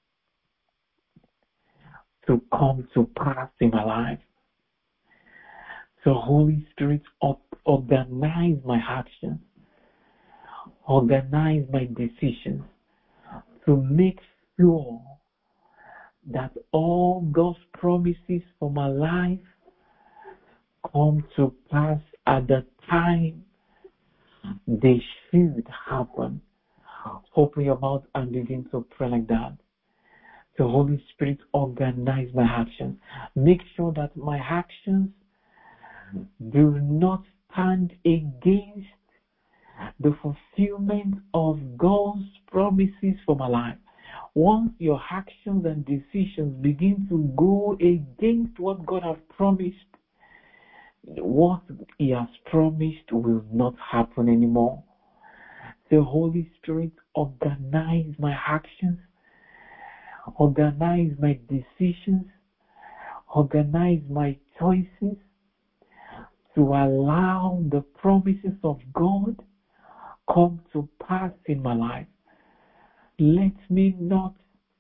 to come to pass in my life. So Holy Spirit, organize my actions, organize my decisions to make sure that all God's promises for my life come to pass at the time they should happen, Open your mouth and begin to pray like that. The Holy Spirit, organize my actions. Make sure that my actions do not stand against the fulfillment of God's promises for my life. Once your actions and decisions begin to go against what God has promised, what He has promised will not happen anymore. The Holy Spirit, organize my actions, organize my decisions, organize my choices to allow the promises of God come to pass in my life. Let me not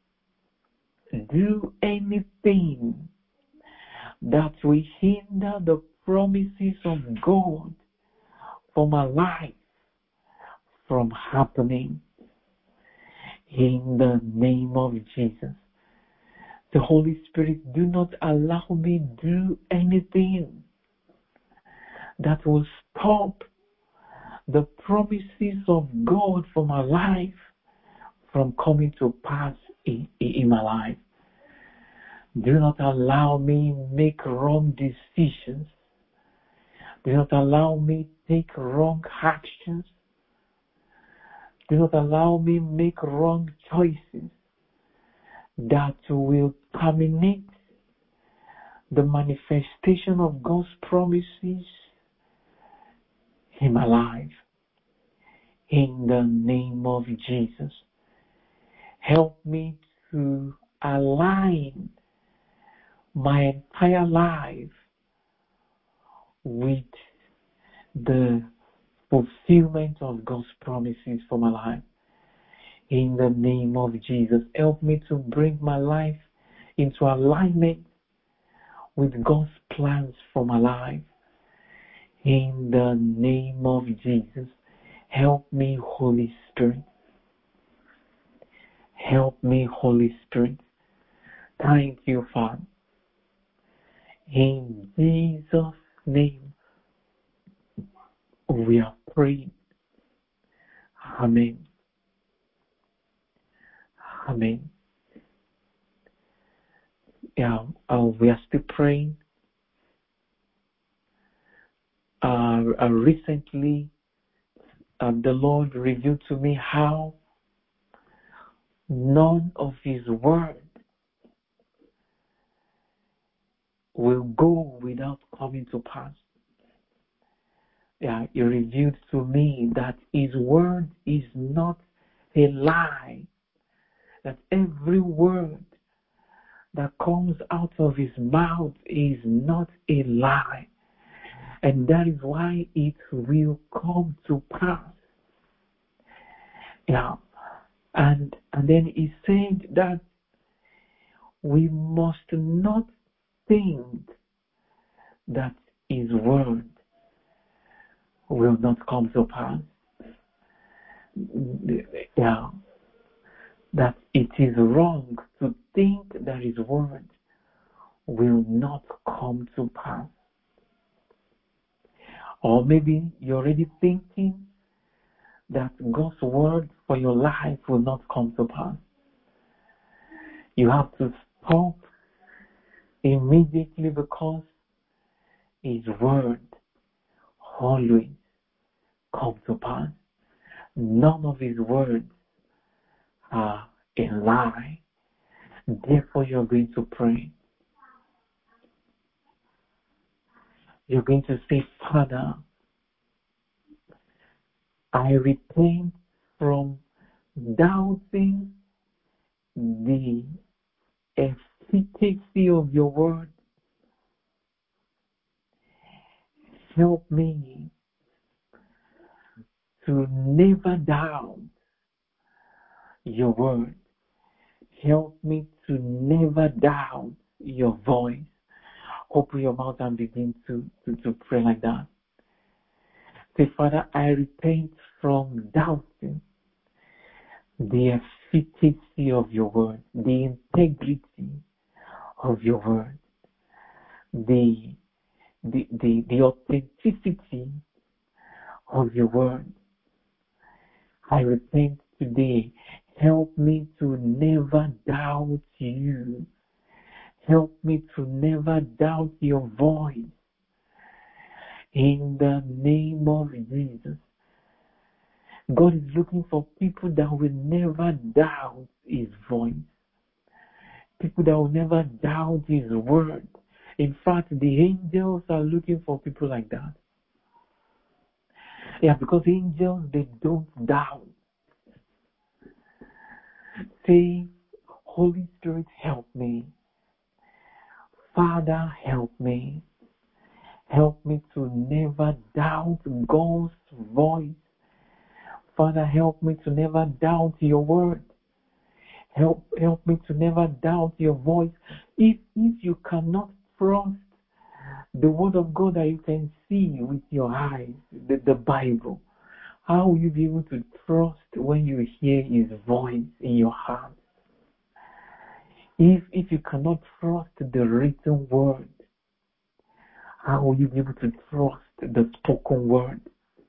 do anything that will hinder the promises of God for my life from happening. In the name of Jesus. The Holy Spirit, do not allow me do anything that will stop the promises of God for my life from coming to pass in my life. Do not allow me make wrong decisions. Do not allow me take wrong actions. Do not allow me make wrong choices that will terminate the manifestation of God's promises in my life. In the name of Jesus, help me to align my entire life with the fulfillment of God's promises for my life. In the name of Jesus, help me to bring my life into alignment with God's plans for my life. In the name of Jesus, help me, Holy Spirit. Help me, Holy Spirit. Thank you, Father. In Jesus' name, we are praying. Amen. Amen. Yeah, we are still praying. Recently, the Lord revealed to me how none of His word will go without coming to pass. Yeah, He revealed to me that His word is not a lie, that every word that comes out of His mouth is not a lie, and that is why it will come to pass. Yeah, and then He said that we must not think that His word will not come to pass. Yeah, that it is wrong to think that His word will not come to pass. Or maybe you're already thinking that God's word for your life will not come to pass. You have to stop immediately, because His word always comes to pass. None of His words are a lie. Therefore, you're going to pray. You're going to say, Father, I repent from doubting the efficacy of your word. Help me to never doubt your word. Help me to never doubt your voice. Open your mouth and begin to pray like that. Say, Father, I repent from doubting the efficacy of your word, the integrity of your word, the authenticity of your word. I repent today, help me to never doubt you. Help me to never doubt your voice. In the name of Jesus. God is looking for people that will never doubt his voice. People that will never doubt his word. In fact, the angels are looking for people like that. Yeah, because angels, they don't doubt. Say, Holy Spirit, help me. Father, help me. Help me to never doubt God's voice. Father, help me to never doubt your word. Help me to never doubt your voice. If you cannot trust the word of God that you can see with your eyes, the Bible, how will you be able to trust when you hear his voice in your heart? If you cannot trust the written word, how will you be able to trust the spoken word?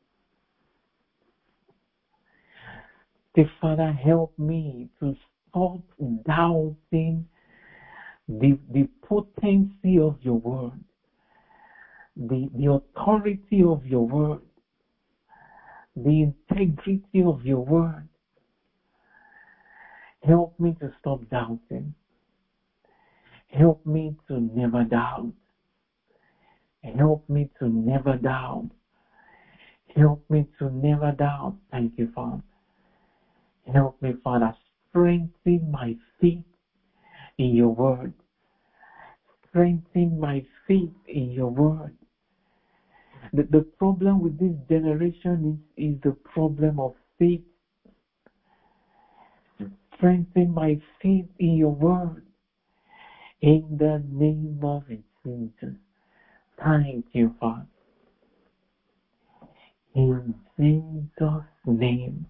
Say, Father, help me to stop doubting the potency of your word, the authority of your word, the integrity of your word. Help me to stop doubting. Help me to never doubt. Help me to never doubt. Help me to never doubt. Thank you, Father. Help me, Father. Strengthen my faith in your word. Strengthen my faith in your word. The problem with this generation is the problem of faith. Strengthen my faith in your word. In the name of Jesus. Thank you, Father. In Jesus' name,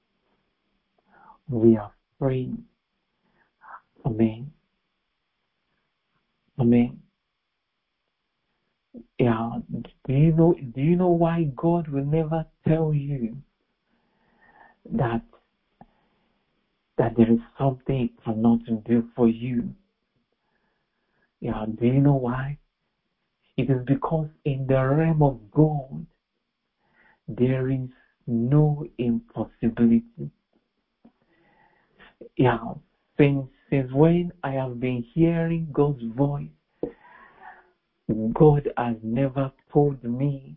we are praying. Amen. Amen. Yeah. Do you know why God will never tell you that there is something He cannot do for you? Yeah. Do you know why? It is because in the realm of God, there is no impossibility. Yeah. Since when I have been hearing God's voice, God has never told me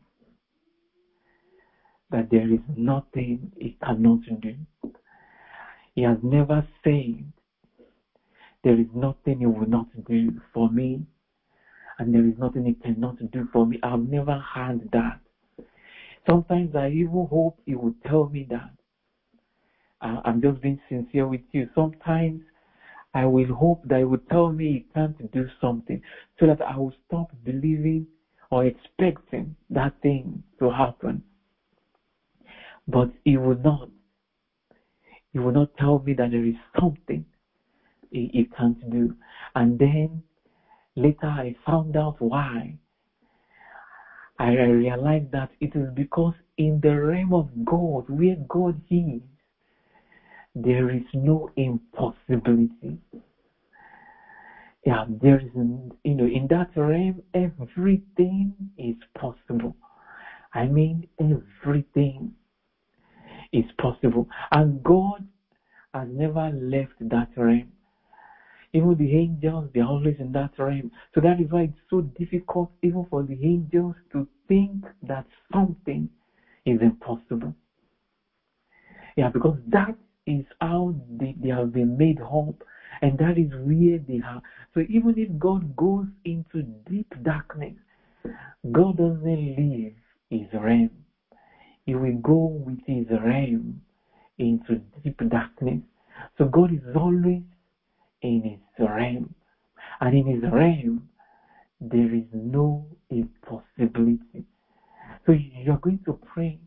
that there is nothing He cannot do. He has never said there is nothing He will not do for me, and there is nothing He cannot do for me. I've never heard that. Sometimes I even hope He would tell me that. I'm just being sincere with you. Sometimes I will hope that He would tell me He can't do something, so that I will stop believing or expecting that thing to happen. But He will not. He will not tell me that there is something He can't do. And then later I found out why. I realized that it is because in the realm of God, where God is, there is no impossibility. Yeah, there is, in that realm, everything is possible. I mean, everything is possible. And God has never left that realm. Even the angels, they are always in that realm. So that is why it's so difficult even for the angels to think that something is impossible. Yeah, because that is how they have been made up, and that is where they are. So even if God goes into deep darkness, God doesn't leave his realm. He will go with his realm into deep darkness. So God is always in his realm. And in his realm, there is no impossibility. So you're going to pray.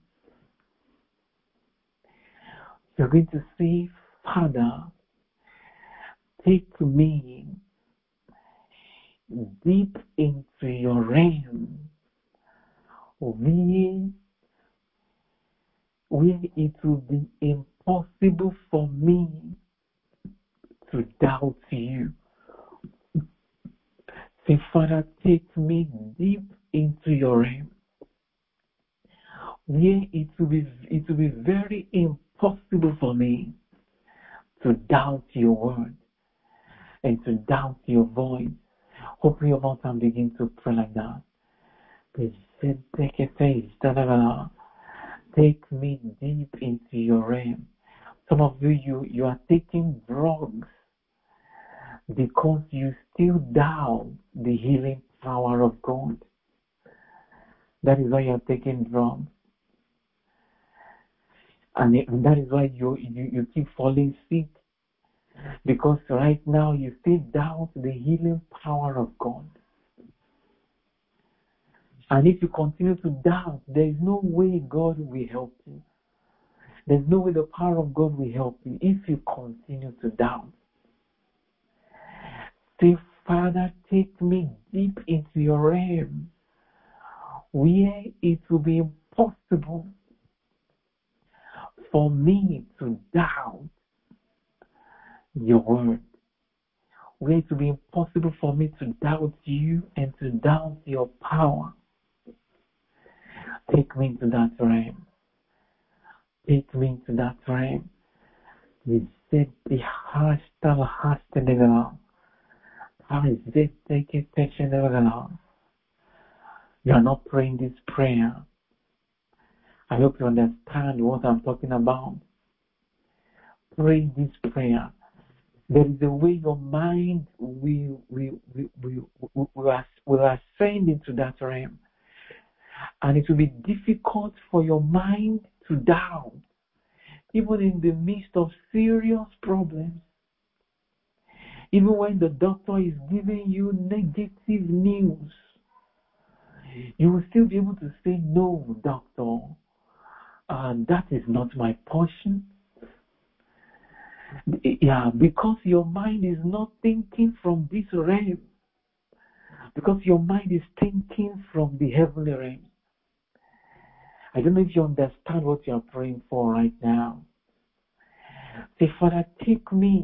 You're going to say, Father, take me deep into your realm, where it will be impossible for me to doubt you. Say, Father, take me deep into your realm, where it will be very impossible for me to doubt your word and to doubt your voice. Open your mouth and begin to pray like that. Take me deep into your realm. Some of you are taking drugs because you still doubt the healing power of God. That is why you are taking drugs. And that is why you keep falling sick. Because right now you still doubt the healing power of God. And if you continue to doubt, there is no way God will help you. There's no way the power of God will help you if you continue to doubt. Say, Father, take me deep into your realm, where it will be impossible for me to doubt your word. Where it will be impossible for me to doubt you and to doubt your power. Take me into that realm. Take me into that realm. You said the harsh to the ground. How is it taking attention to the ground? You are not praying this prayer. I hope you understand what I'm talking about. Pray this prayer. There is a way your mind will ascend into that realm. And it will be difficult for your mind to doubt, even in the midst of serious problems. Even when the doctor is giving you negative news, you will still be able to say, no, doctor, that is not my portion. Yeah, because your mind is not thinking from this realm. Because your mind is thinking from the heavenly realm. I don't know if you understand what you are praying for right now. Say, Father, take me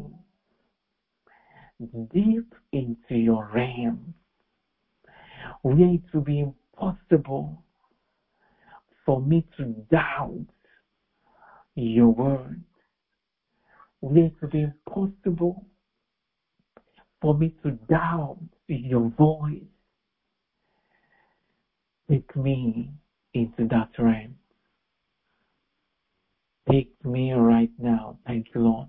deep into your realm, where it will be impossible for me to doubt your word, where it will be impossible for me to doubt your voice. Take me into that realm. Take me right now. Thank you, Lord.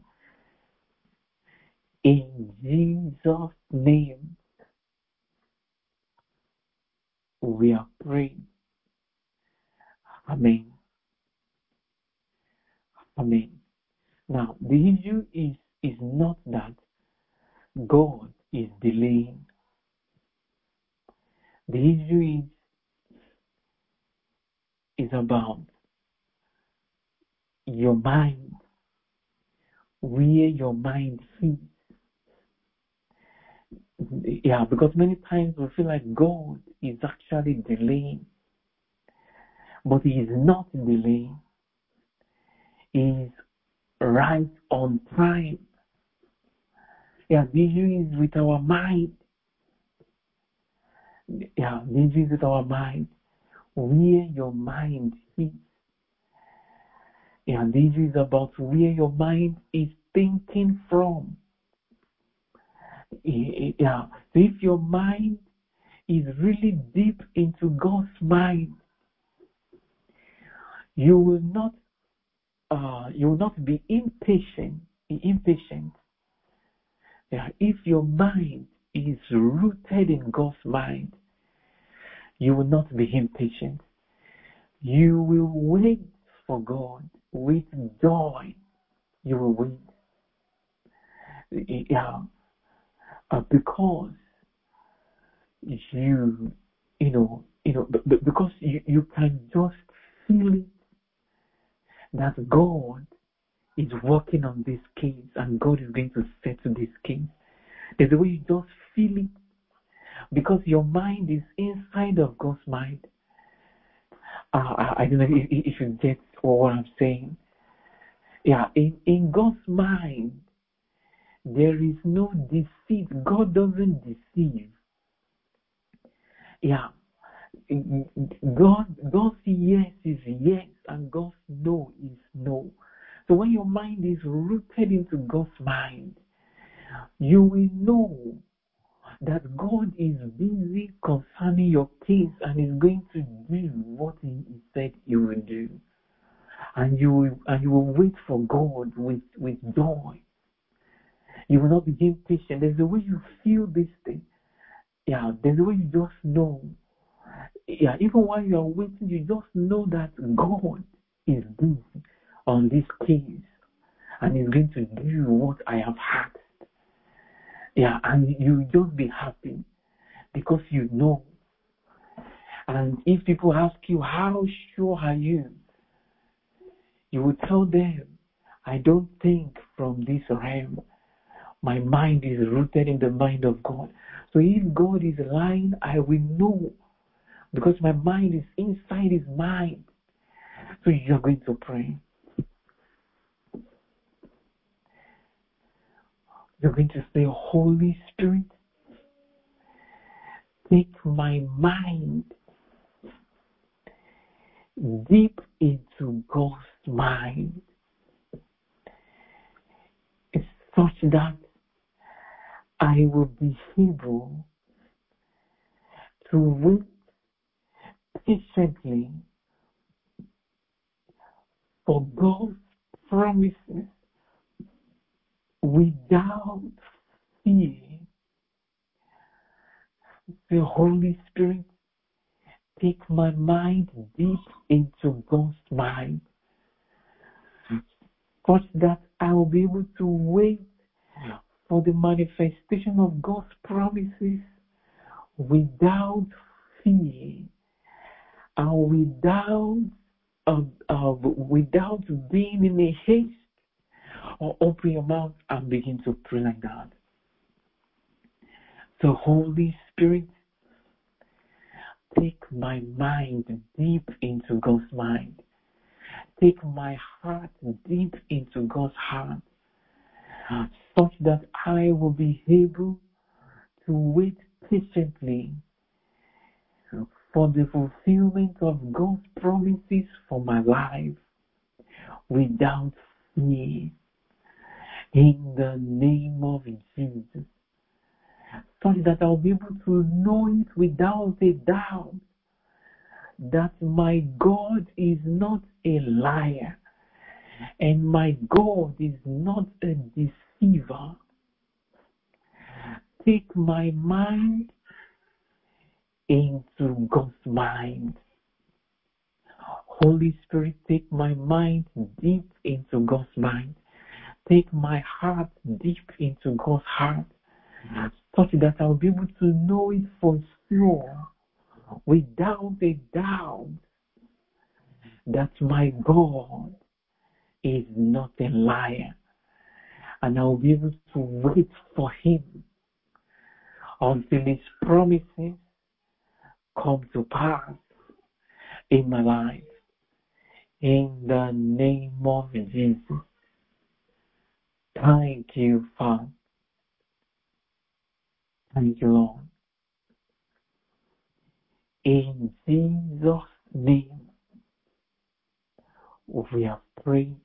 In Jesus' name, we are praying. Amen. Amen. Now, the issue is not that God is delaying. The issue is about your mind, where your mind is. Yeah, because many times we feel like God is actually delaying. But He is not delaying. He is right on time. Yeah, the issue is with our mind. Yeah, the issue is with our mind. Where your mind is. Yeah, the issue is about where your mind is thinking from. Yeah, so if your mind is really deep into God's mind, you will not be impatient. Yeah, if your mind is rooted in God's mind, you will not be impatient. You will wait for God with joy. You will wait. Yeah, because because you can just feel it that God is working on this case and God is going to settle this case. There's a way you just feel it because your mind is inside of God's mind. I don't know if you get what I'm saying. in God's mind, there is no deceit. God doesn't deceive. God's yes is yes and God's no is no. So when your mind is rooted into God's mind, you will know that God is busy concerning your case and is going to do what He said He will do. And you will wait for God with joy. You will not be impatient. There's a way you feel this thing. There's a way you just know. Even while you are waiting, you just know that God is busy on this case and is going to do what I have asked. And you just be happy because you know. And if people ask you, how sure are you? You will tell them, I don't think from this realm. My mind is rooted in the mind of God. So if God is lying, I will know because my mind is inside His mind. So you're going to pray. You're going to say, Holy Spirit, take my mind deep into God's mind. It's such that I will be able to wait patiently for God's promises without fear. The Holy Spirit, take my mind deep into God's mind, such that I will be able to wait for the manifestation of God's promises without fear and without being in a haste. Or open your mouth and begin to pray like that. So Holy Spirit, take my mind deep into God's mind. Take my heart deep into God's heart, such that I will be able to wait patiently for the fulfillment of God's promises for my life without fear. In the name of Jesus. Such that I'll be able to know it without a doubt that my God is not a liar and my God is not a deceiver. Take my mind into God's mind. Holy Spirit, take my mind deep into God's mind. Take my heart deep into God's heart, such that I'll be able to know it for sure, without a doubt, that my God is not a liar. And I'll be able to wait for Him until His promises come to pass in my life. In the name of Jesus. Thank you, Father. Thank you, Lord. In Jesus' name, we have prayed.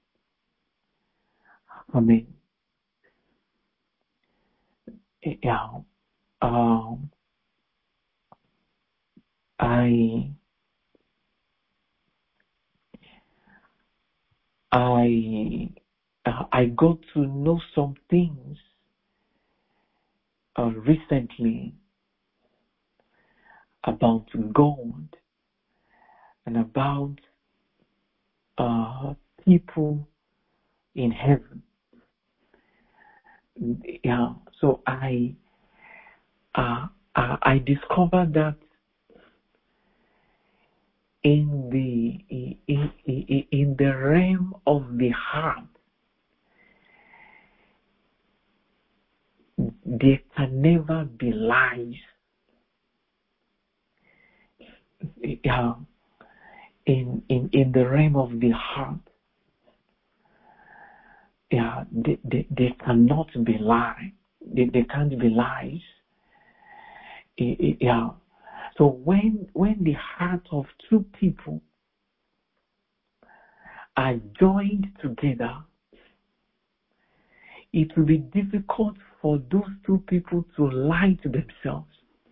Amen. I got to know some things recently about God and about people in heaven. So I discovered that in the realm of the heart, there can never be lies. In the realm of the heart, they cannot be lie. They can't be lies. Yeah. So when the heart of two people are joined together, it will be difficult for those two people to lie to themselves.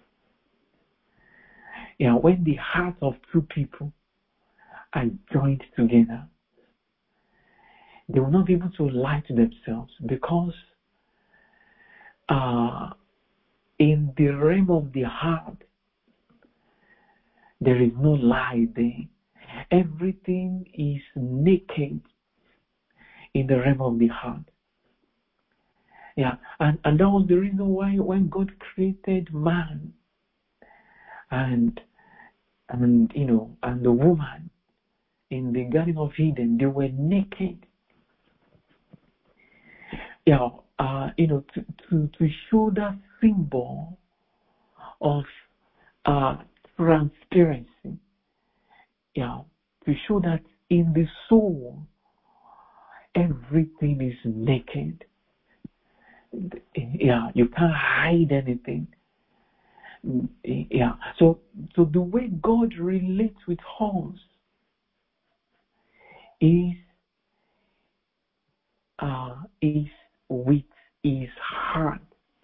Yeah, when the heart of two people are joined together, they will not be able to lie to themselves, because in the realm of the heart, there is no lie there. Everything is naked in the realm of the heart. Yeah, and that was the reason why when God created man and the woman in the Garden of Eden, they were naked. Yeah, to show that symbol of transparency. Yeah, to show that in the soul, everything is naked. Yeah, you can't hide anything. Yeah, so the way God relates with us is with his heart.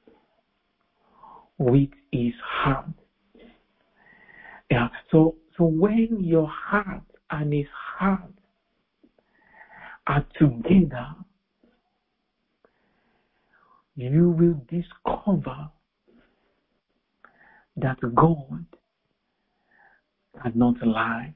With his heart. Yeah. So when your heart and his heart are together, you will discover that God cannot lie.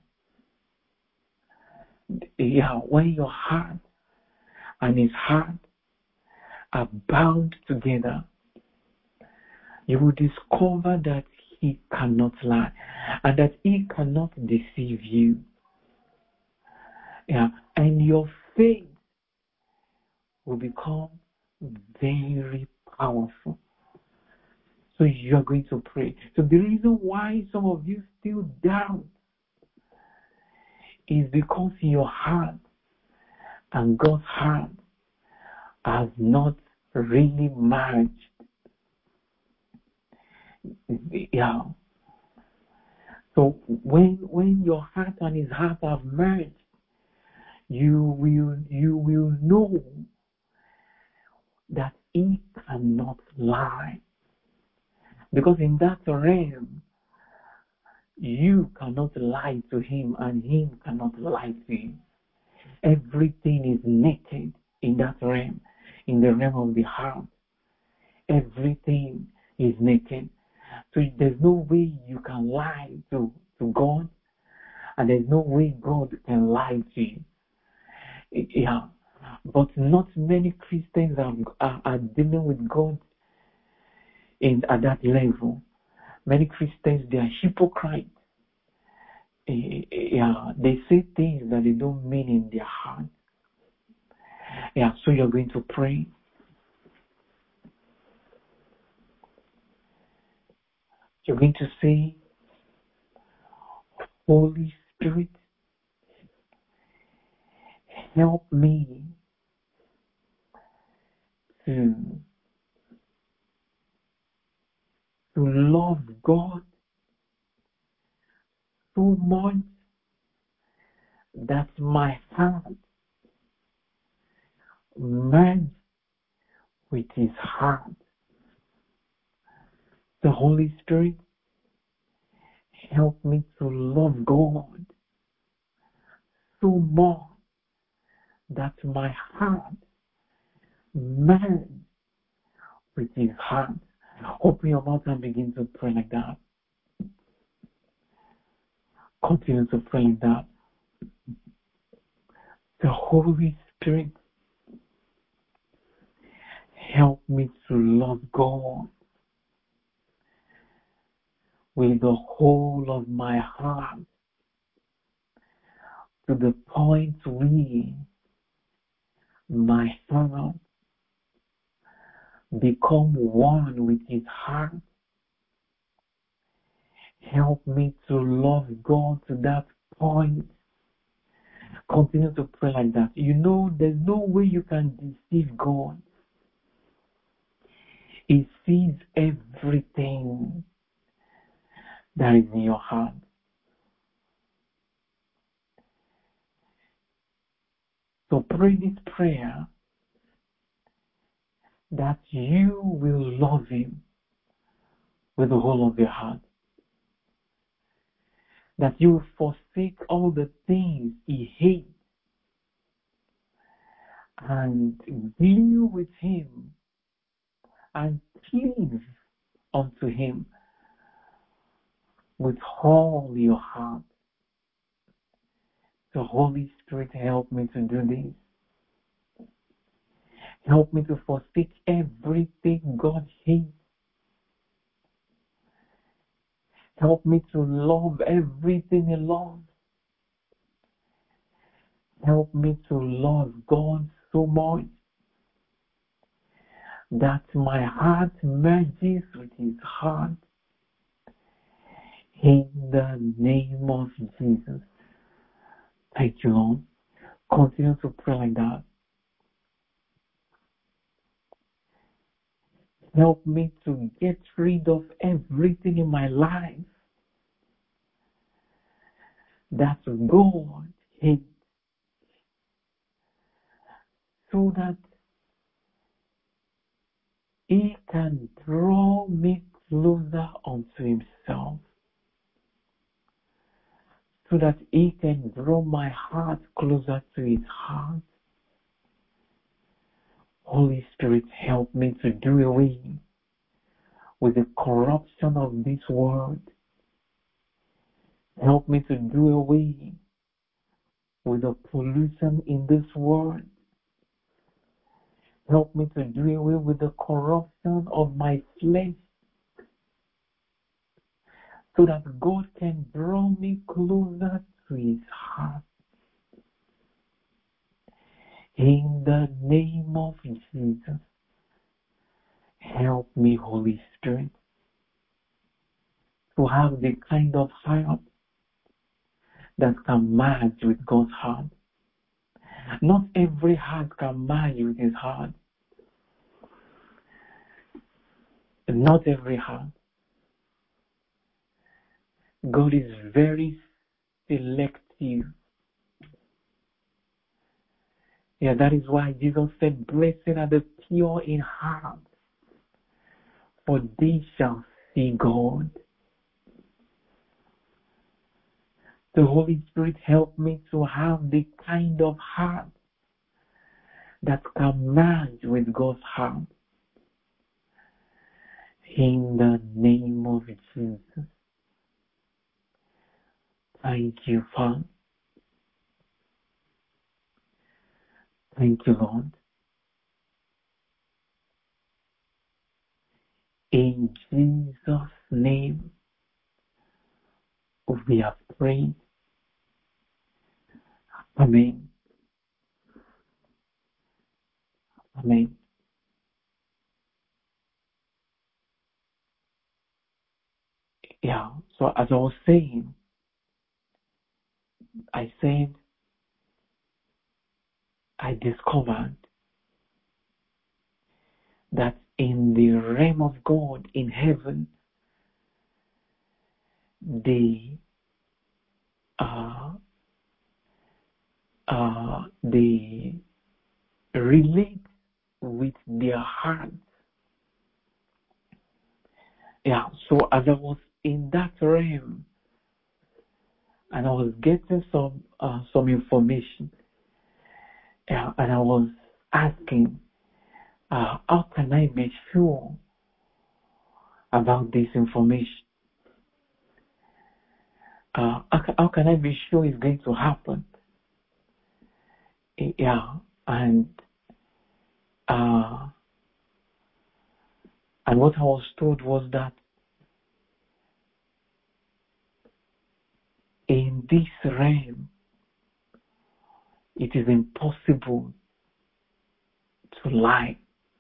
Yeah, when your heart and his heart are bound together, you will discover that he cannot lie and that he cannot deceive you. Yeah, and your faith will become very powerful. So you are going to pray. So the reason why some of you still doubt is because your heart and God's heart has not really merged. Yeah. So when your heart and his heart have merged, you will know that he cannot lie. Because in that realm, you cannot lie to him and him cannot lie to you. Everything is naked in that realm, in the realm of the heart. Everything is naked. So there's no way you can lie to God, and there's no way God can lie to you. Yeah. But not many Christians are dealing with God at that level. Many Christians, they are hypocrites. Yeah, they say things that they don't mean in their heart. Yeah, so you're going to pray. You're going to say, Holy Spirit, help me to love God so much that my heart merges with his heart. The Holy Spirit, help me to love God so much that my heart merges with his heart. Open your mouth and begin to pray like that. Continue to pray like that. The Holy Spirit, help me to love God with the whole of my heart, to the point where my heart become one with his heart. Help me to love God to that point Continue to pray like that. You know, there's no way you can deceive God. He sees everything that is in your heart. So pray this prayer that you will love Him with the whole of your heart. That you will forsake all the things He hates and deal with Him and cleave unto Him with all your heart. The Holy Spirit, help me to do this. Help me to forsake everything God hates. Help me to love everything He loves. Help me to love God so much that my heart merges with His heart. In the name of Jesus. Thank you, Lord. Continue to pray like that. Help me to get rid of everything in my life that God hates, so that He can draw me closer unto Himself, so that He can draw my heart closer to His heart. Holy Spirit, help me to do away with the corruption of this world. Help me to do away with the pollution in this world. Help me to do away with the corruption of my flesh, so that God can draw me closer to His heart. In the name of Jesus, help me, Holy Spirit, to have the kind of heart that can match with God's heart. Not every heart can match with His heart. Not every heart. God is very selective. Yeah, that is why Jesus said, "Blessed are the pure in heart, for they shall see God." The Holy Spirit, help me to have the kind of heart that can match with God's heart. In the name of Jesus. Thank you, Father. Thank you, Lord. In Jesus' name, we have prayed. Amen. Amen. Yeah, so as I was saying, I said I discovered that in the realm of God in heaven, they relate with their hearts. Yeah, so as I was in that realm and I was getting some information, and I was asking, how can I be sure about this information? How can I be sure it's going to happen? Yeah, and what I was told was that in this realm, it is impossible to lie.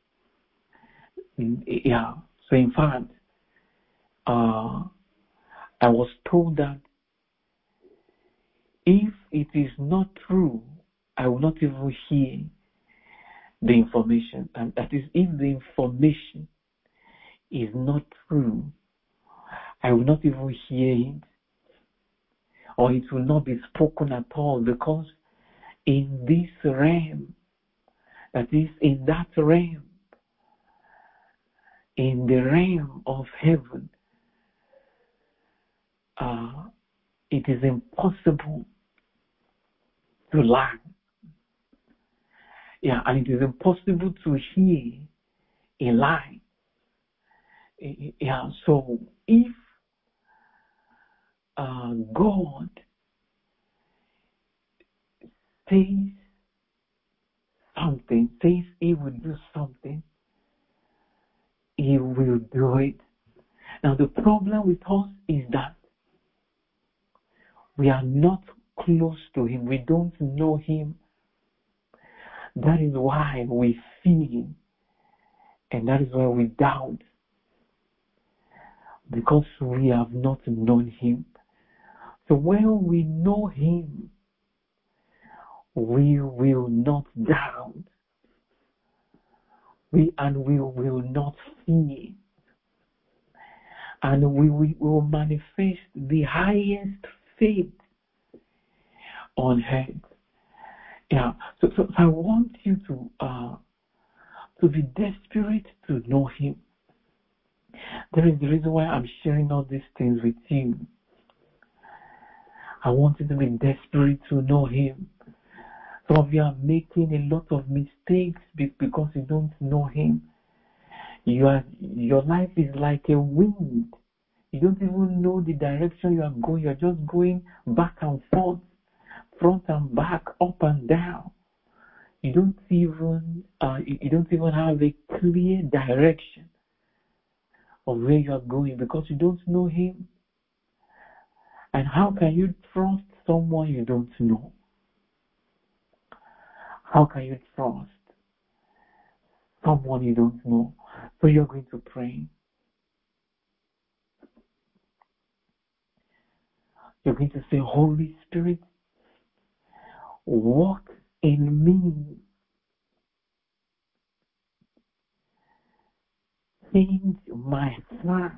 Yeah, so in fact, I was told that If it is not true, I will not even hear the information. And that is, if the information is not true, I will not even hear it, or it will not be spoken at all, because in this realm, that is, in that realm, in the realm of heaven, it is impossible to lie. Yeah, and it is impossible to hear a lie. Yeah, so if God says something, says he will do something, he will do it. Now the problem with us is that we are not close to him. We don't know him. That is why we fear, and that is why we doubt, because we have not known him. So when we know him, we will not doubt. We will not fear. And we will manifest the highest faith on earth. Yeah. So I want you to be desperate to know him. There is the reason why I'm sharing all these things with you. I want you to be desperate to know him. Some of you are making a lot of mistakes because you don't know him. Your life is like a wind. You don't even know the direction you are going. You're just going back and forth, front and back, up and down. You don't even have a clear direction of where you are going because you don't know him. And how can you trust someone you don't know? How can you trust someone you don't know? So you're going to pray. You're going to say, Holy Spirit, walk in me. Change my heart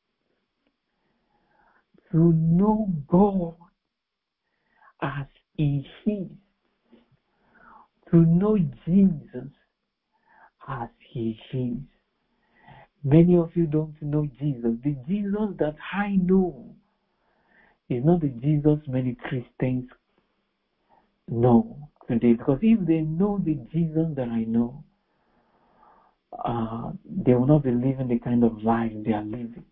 to know God as he is, to know Jesus as he is. Many of you don't know Jesus. The Jesus that I know is not the Jesus many Christians know today. Because if they know the Jesus that I know, they will not be living the kind of life they are living.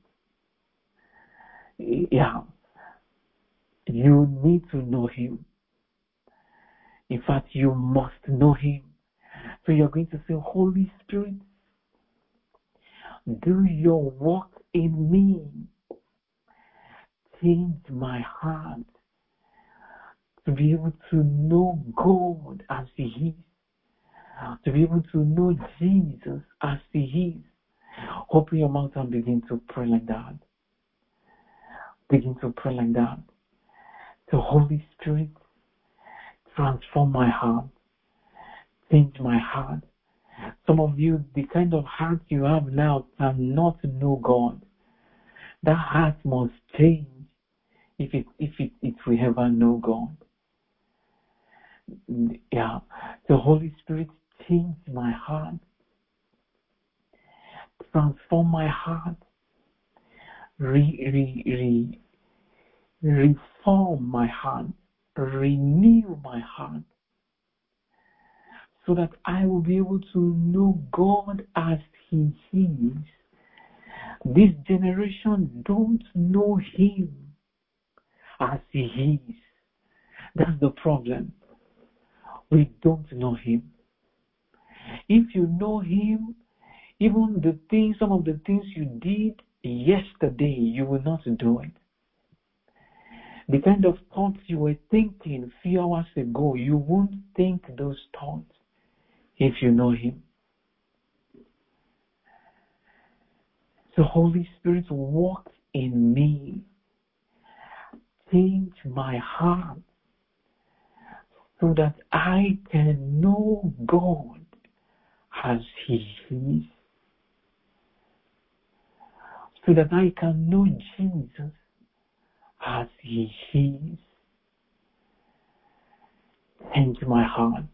Yeah. You need to know him. In fact, you must know him. So you're going to say, Holy Spirit, do your work in me. Change my heart to be able to know God as he is, to be able to know Jesus as he is. Open your mouth and begin to pray like that. Begin to pray like that. The Holy Spirit, transform my heart. Change my heart. Some of you, the kind of heart you have now cannot know God. That heart must change if it will ever know God. Yeah. The Holy Spirit, change my heart. Transform my heart. Reform my heart. Renew my heart. So that I will be able to know God as he is. This generation don't know him as he is. That's the problem. We don't know him. If you know him, even some of the things you did yesterday, you will not do it. The kind of thoughts you were thinking a few hours ago, you won't think those thoughts if you know him. So Holy Spirit, walk in me. Change my heart so that I can know God as He is, so that I can know Jesus as He is. Change my heart.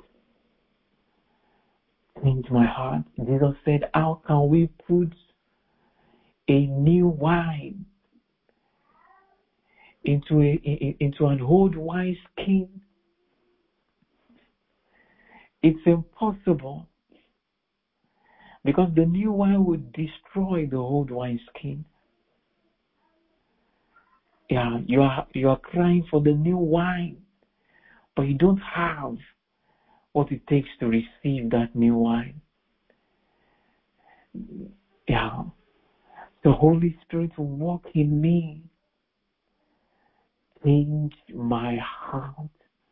Change my heart. Jesus said, how can we put a new wine into an old wineskin? It's impossible, because the new wine would destroy the old wineskin. Yeah, you are crying for the new wine, but you don't have what it takes to receive that new wine. Yeah, the Holy Spirit will walk in me, change my heart,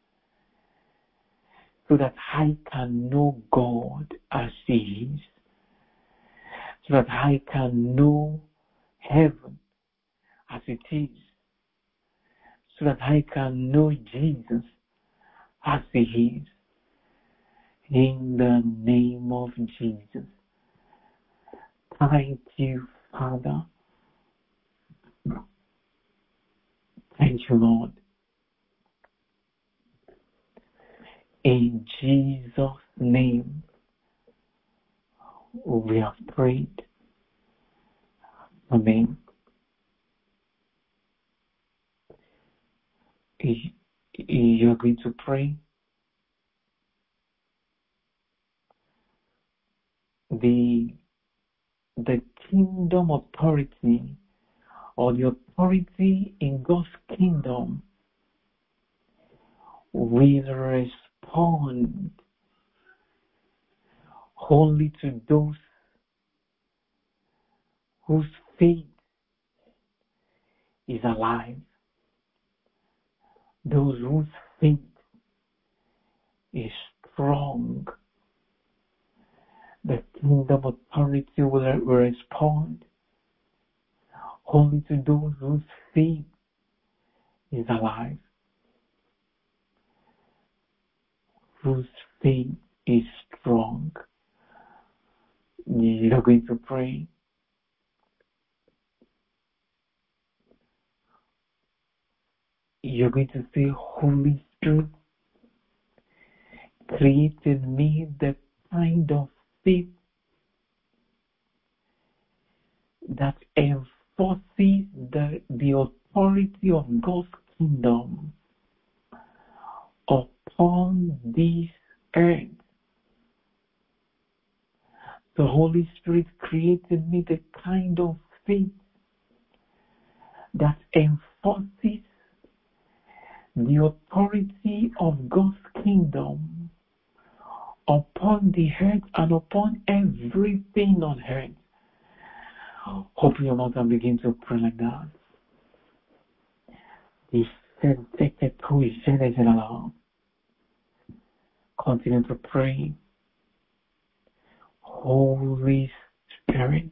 so that I can know God as He is, so that I can know heaven as it is, so that I can know Jesus as He is. In the name of Jesus. Thank you, Father. Thank you, Lord. In Jesus' name, we have prayed. Amen. You are going to pray. The kingdom authority, or the authority in God's kingdom, will respond only to those whose faith is alive, those whose faith is strong. The kingdom authority will respond only to those whose faith is alive, whose faith is strong. You're going to pray. You're going to say, Holy Spirit, create in me the kind of faith that enforces the authority of God's kingdom upon this earth. The Holy Spirit created me the kind of faith that enforces the authority of God's kingdom upon the earth and upon everything on earth. Open your mouth and begin to pray like that. Continue to pray. Holy Spirit,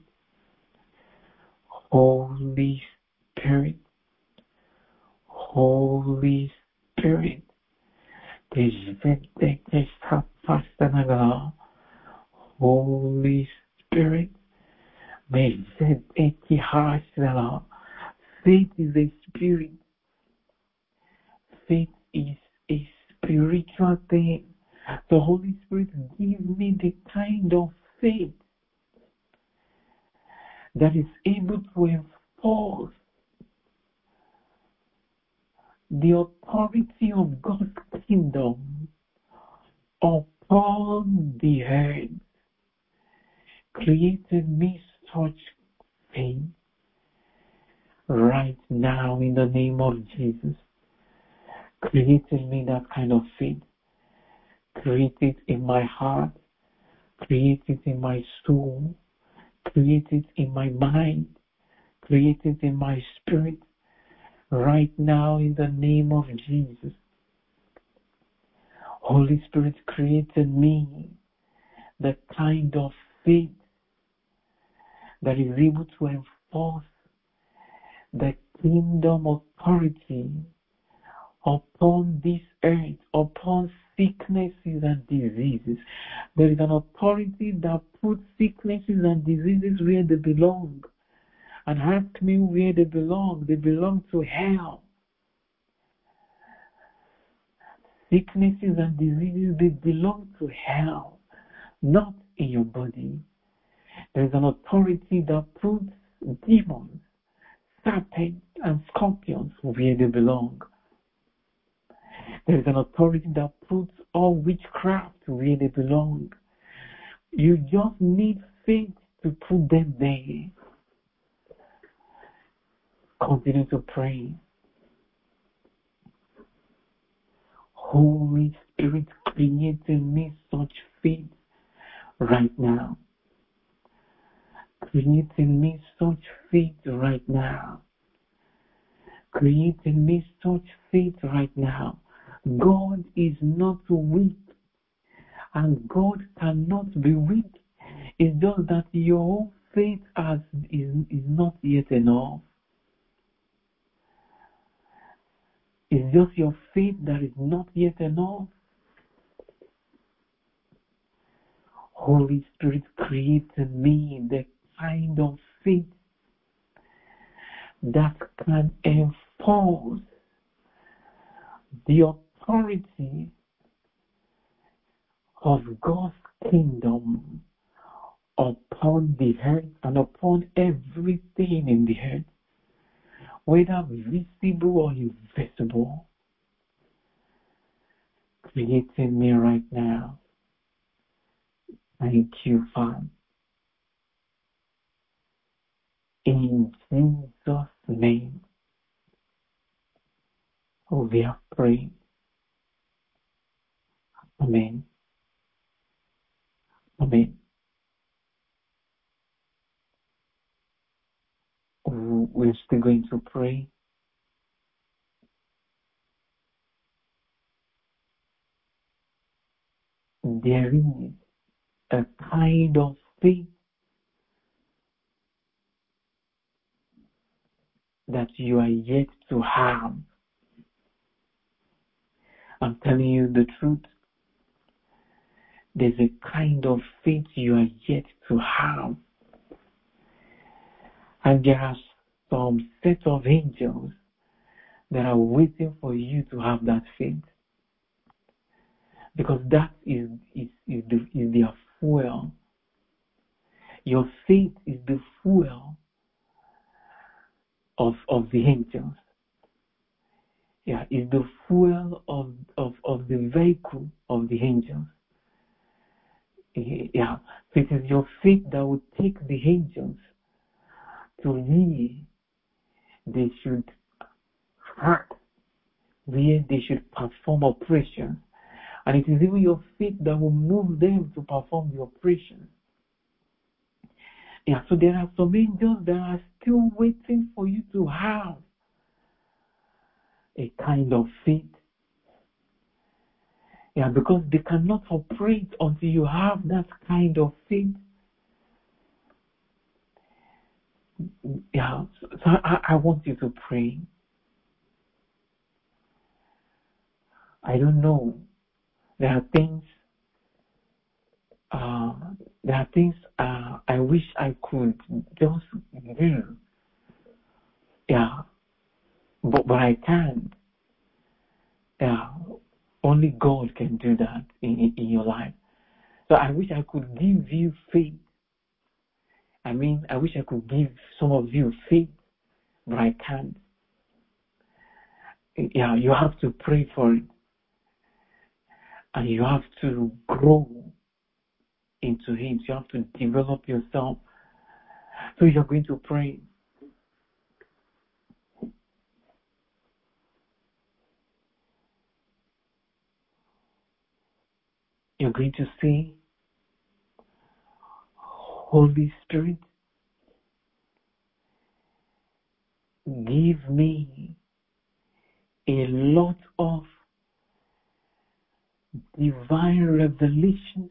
Holy Spirit, Holy Spirit. Holy Spirit, faith is a spirit. Faith is a spiritual thing. The Holy Spirit gives me the kind of faith that is able to enforce the authority of God's kingdom upon the earth. Created me such faith right now in the name of Jesus. Created me that kind of faith. Create it in my heart. Create it in my soul. Create it in my mind. Create it in my spirit. Right now in the name of Jesus. Holy Spirit, create in me the kind of faith that is able to enforce the kingdom authority upon this earth, upon sicknesses and diseases. There is an authority that puts sicknesses and diseases where they belong. And ask me where they belong. They belong to hell. Sicknesses and diseases, they belong to hell, not in your body. There is an authority that puts demons, serpents, and scorpions where they belong. There is an authority that puts all witchcraft where they belong. You just need faith to put them there. Continue to pray. Holy Spirit, create in me such faith right now. Create in me such faith right now. Create in me such faith right now. God is not weak, and God cannot be weak. It's just that your own faith is not yet enough. It's just your faith that is not yet enough. Holy Spirit, create in me the kind of faith that can enforce the authority of God's kingdom upon the earth and upon everything in the earth, whether visible or invisible. Create in me right now. Thank you, Father. In Jesus' name, we are praying. Amen. Amen. We're still going to pray. There is a kind of faith that you are yet to have. I'm telling you the truth. There's a kind of faith you are yet to have. And there are some set of angels that are waiting for you to have that faith. Because that is their fuel. Your faith is the fuel of the angels. Yeah, is the fuel of the vehicle of the angels. Yeah, so it is your faith that will take the angels to where they should act, where they should perform operations. And it is even your faith that will move them to perform the operations. Yeah, so there are some angels that are still waiting for you to have a kind of faith. Yeah, because they cannot operate until you have that kind of faith. Yeah, so I want you to pray. I don't know. There are things I wish I could just do. Yeah, but I can't. Yeah, only God can do that in your life. So I wish I could give you faith. I wish I could give some of you faith, but I can't. Yeah, you have to pray for it. And you have to grow into Him. You have to develop yourself. So you're going to pray. You're going to say, Holy Spirit, give me a lot of divine revelations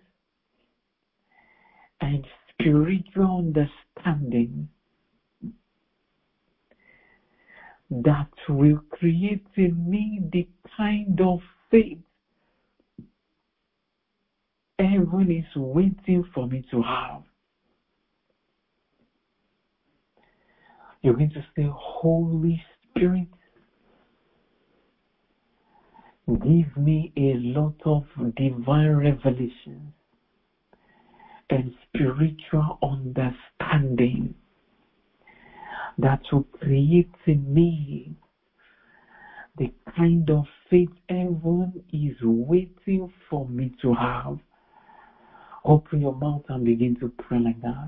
and spiritual understanding that will create in me the kind of faith heaven is waiting for me to have. You're going to say, Holy Spirit, give me a lot of divine revelation and spiritual understanding that will create in me the kind of faith heaven is waiting for me to have. Open your mouth and begin to pray like that.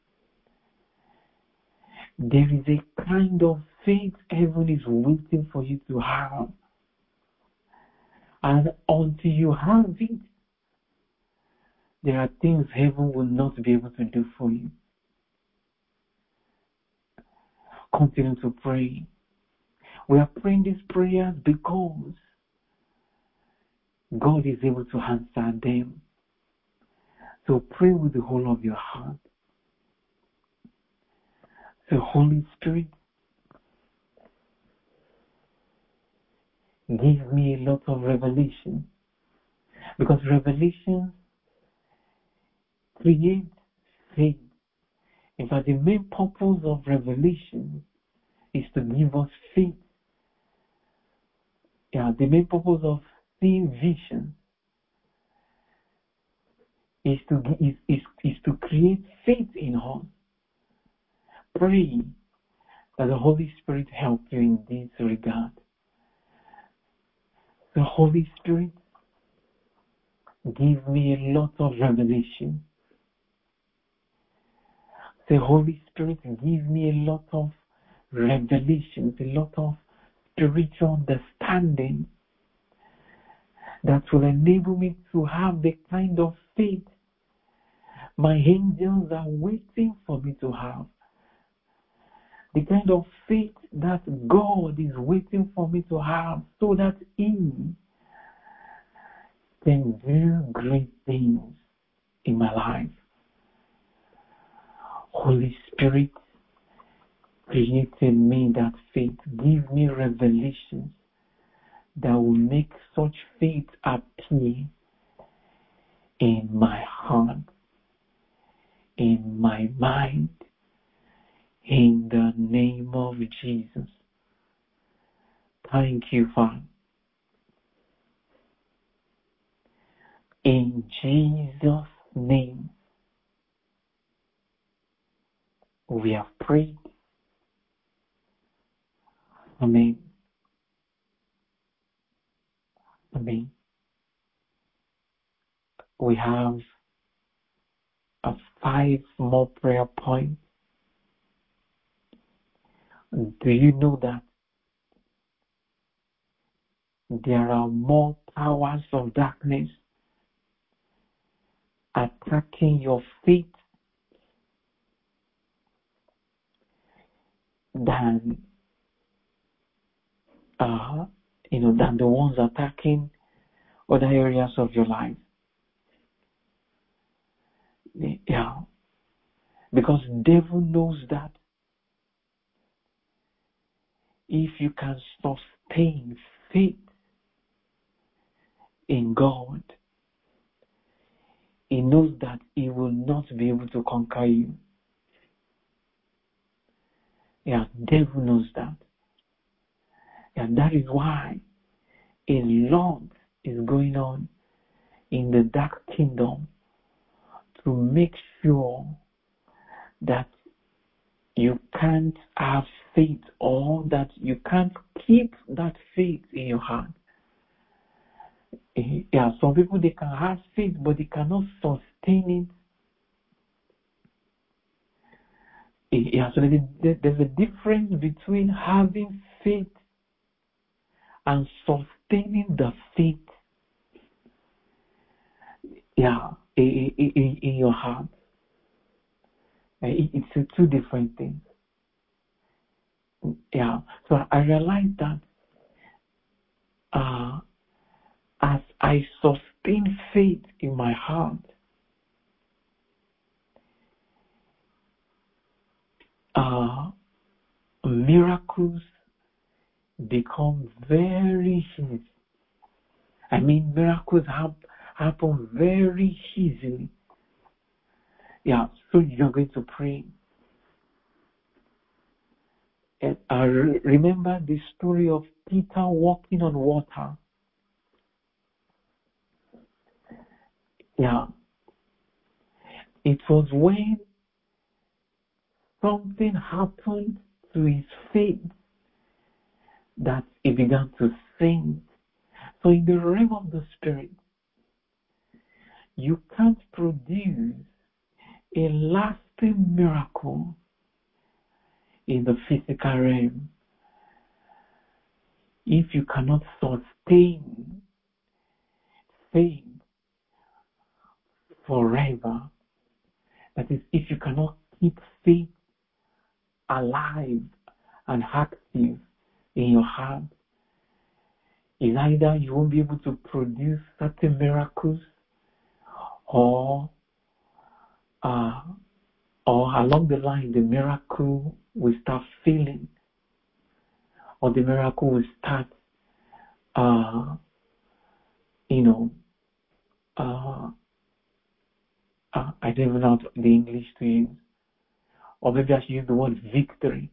There is a kind of faith heaven is waiting for you to have. And until you have it, there are things heaven will not be able to do for you. Continue to pray. We are praying these prayers because God is able to answer them. So pray with the whole of your heart. The Holy Spirit, give me a lot of revelation. Because revelation creates faith. In fact, the main purpose of revelation is to give us faith. Yeah, the main purpose of seeing vision is to create faith in us. Pray that the Holy Spirit help you in this regard. The Holy Spirit, give me a lot of revelation. The Holy Spirit, give me a lot of revelations, a lot of spiritual understanding that will enable me to have the kind of faith my angels are waiting for me to have. The kind of faith that God is waiting for me to have so that He can do great things in my life. Holy Spirit, create in me that faith. Give me revelations that will make such faith appear in my heart, in my mind, in the name of Jesus. Thank you, Father. In Jesus' name, we have prayed. Amen. Amen. We have 5 more prayer points. Do you know that there are more powers of darkness attacking your faith than than the ones attacking other areas of your life? Yeah. Because the devil knows that if you can sustain faith in God, he knows that he will not be able to conquer you. Yeah, the devil knows that. And that is why a lot is going on in the dark kingdom to make sure that you can't have faith or that you can't keep that faith in your heart. Yeah, some people, they can have faith, but they cannot sustain it. Yeah, so there's a difference between having faith and sustaining the faith. Yeah, in your heart. It's 2 different things. Yeah, so I realized that as I sustain faith in my heart, miracles become very easy. I mean, miracles happen very easily. Yeah, so you're going to pray. And I remember the story of Peter walking on water. Yeah. It was when something happened to his faith that he began to sink. So in the realm of the spirit, you can't produce a lasting miracle in the physical realm if you cannot sustain faith forever. That is, if you cannot keep faith alive and active in your heart, is either you won't be able to produce certain miracles, or along the line the miracle will start failing, or the miracle will start I don't even know the English to use, or maybe I should use the word victory.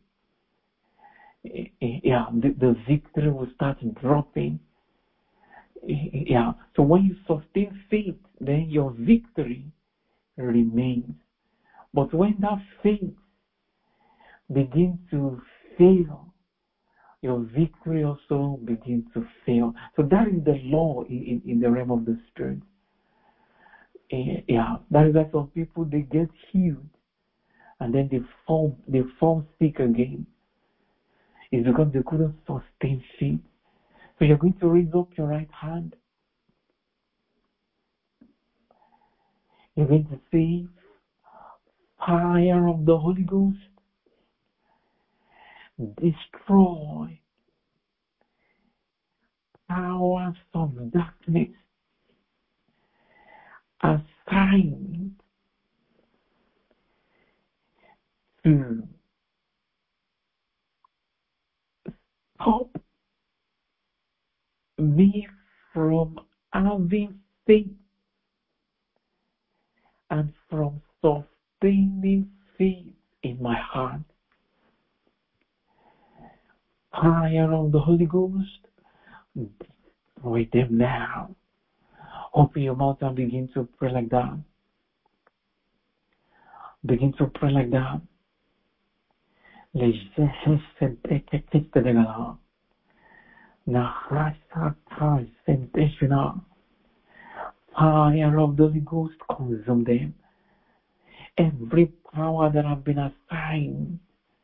Yeah, the victory will start dropping. Yeah, so when you sustain faith, then your victory remains. But when that faith begins to fail, your victory also begins to fail. So that is the law in the realm of the spirit. Yeah, that is why some people, they get healed and then they fall sick again. It's because they couldn't sustain faith. So you're going to raise up your right hand. You're going to say, fire of the Holy Ghost, destroy powers of darkness assigned to stop me from having faith and from sustaining faith in my heart. Fire of the Holy Ghost, destroy them now. Open your mouth and begin to pray like that. Begin to pray like that. Fire of the Holy Ghost, consume them. Every power that have been assigned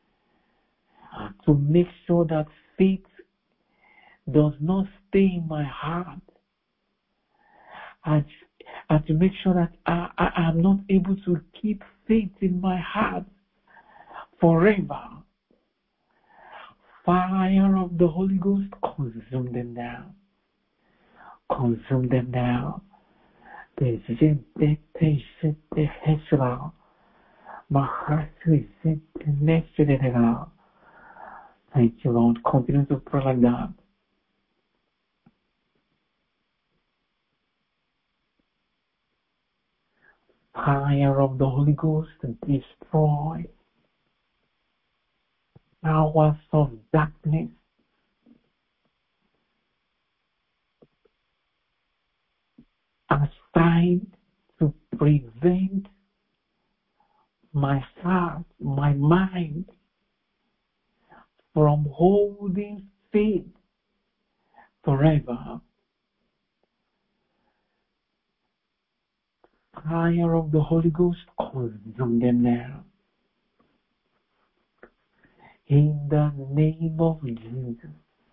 to make sure that faith does not stay in my heart, and to make sure that I am not able to keep faith in my heart forever. Fire of the Holy Ghost, consume them now. Consume them now. Thank you, Lord. Continue to pray like that. Fire of the Holy Ghost, destroy powers of darkness assigned to prevent my heart, my mind from holding faith forever. Fire of the Holy Ghost, consume them now. In the name of Jesus,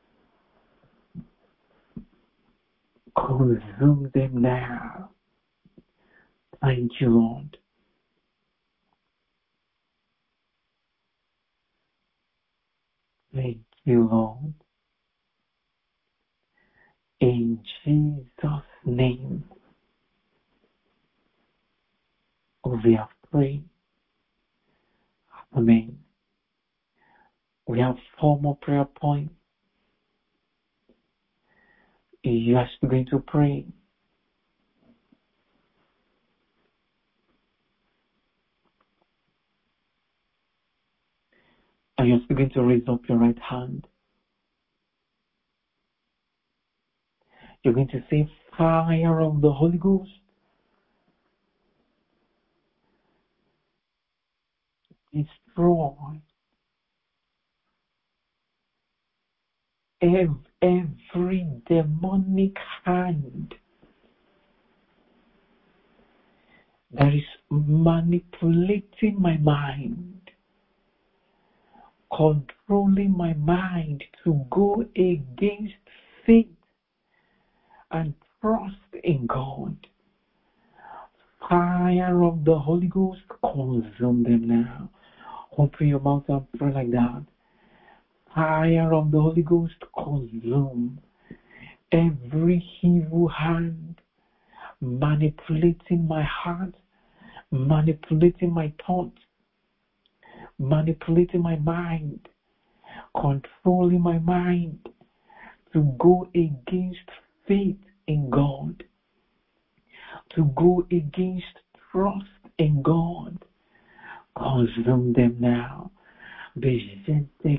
consume them now. Thank you, Lord. Thank you, Lord. In Jesus' name, we have prayed. Amen. We have 4 more prayer points. You are still going to pray. And you're still going to raise up your right hand. You're going to say, fire of the Holy Ghost, destroy every demonic hand that is manipulating my mind, controlling my mind to go against faith and trust in God. Fire of the Holy Ghost, consume them now. Open your mouth and pray like that. Fire of the Holy Ghost, consume every evil hand manipulating my heart, manipulating my thoughts, manipulating my mind, controlling my mind to go against faith in God, to go against trust in God. Consume them now. Fire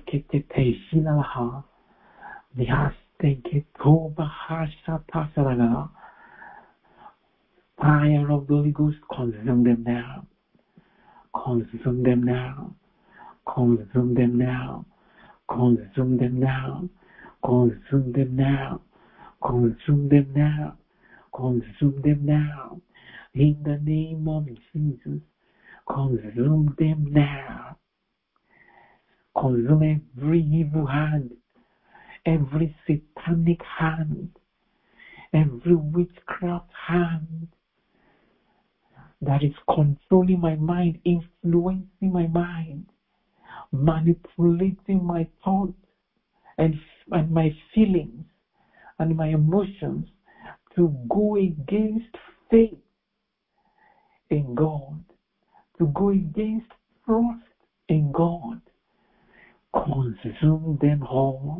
of the Holy Ghost, consume them now. Consume them now. Consume them now. Consume them now. Consume them now. Consume them now. Consume them now. In the name of Jesus, consume them now. Consume every evil hand, every satanic hand, every witchcraft hand that is controlling my mind, influencing my mind, manipulating my thoughts and my feelings and my emotions to go against faith in God, to go against trust in God. Consume them all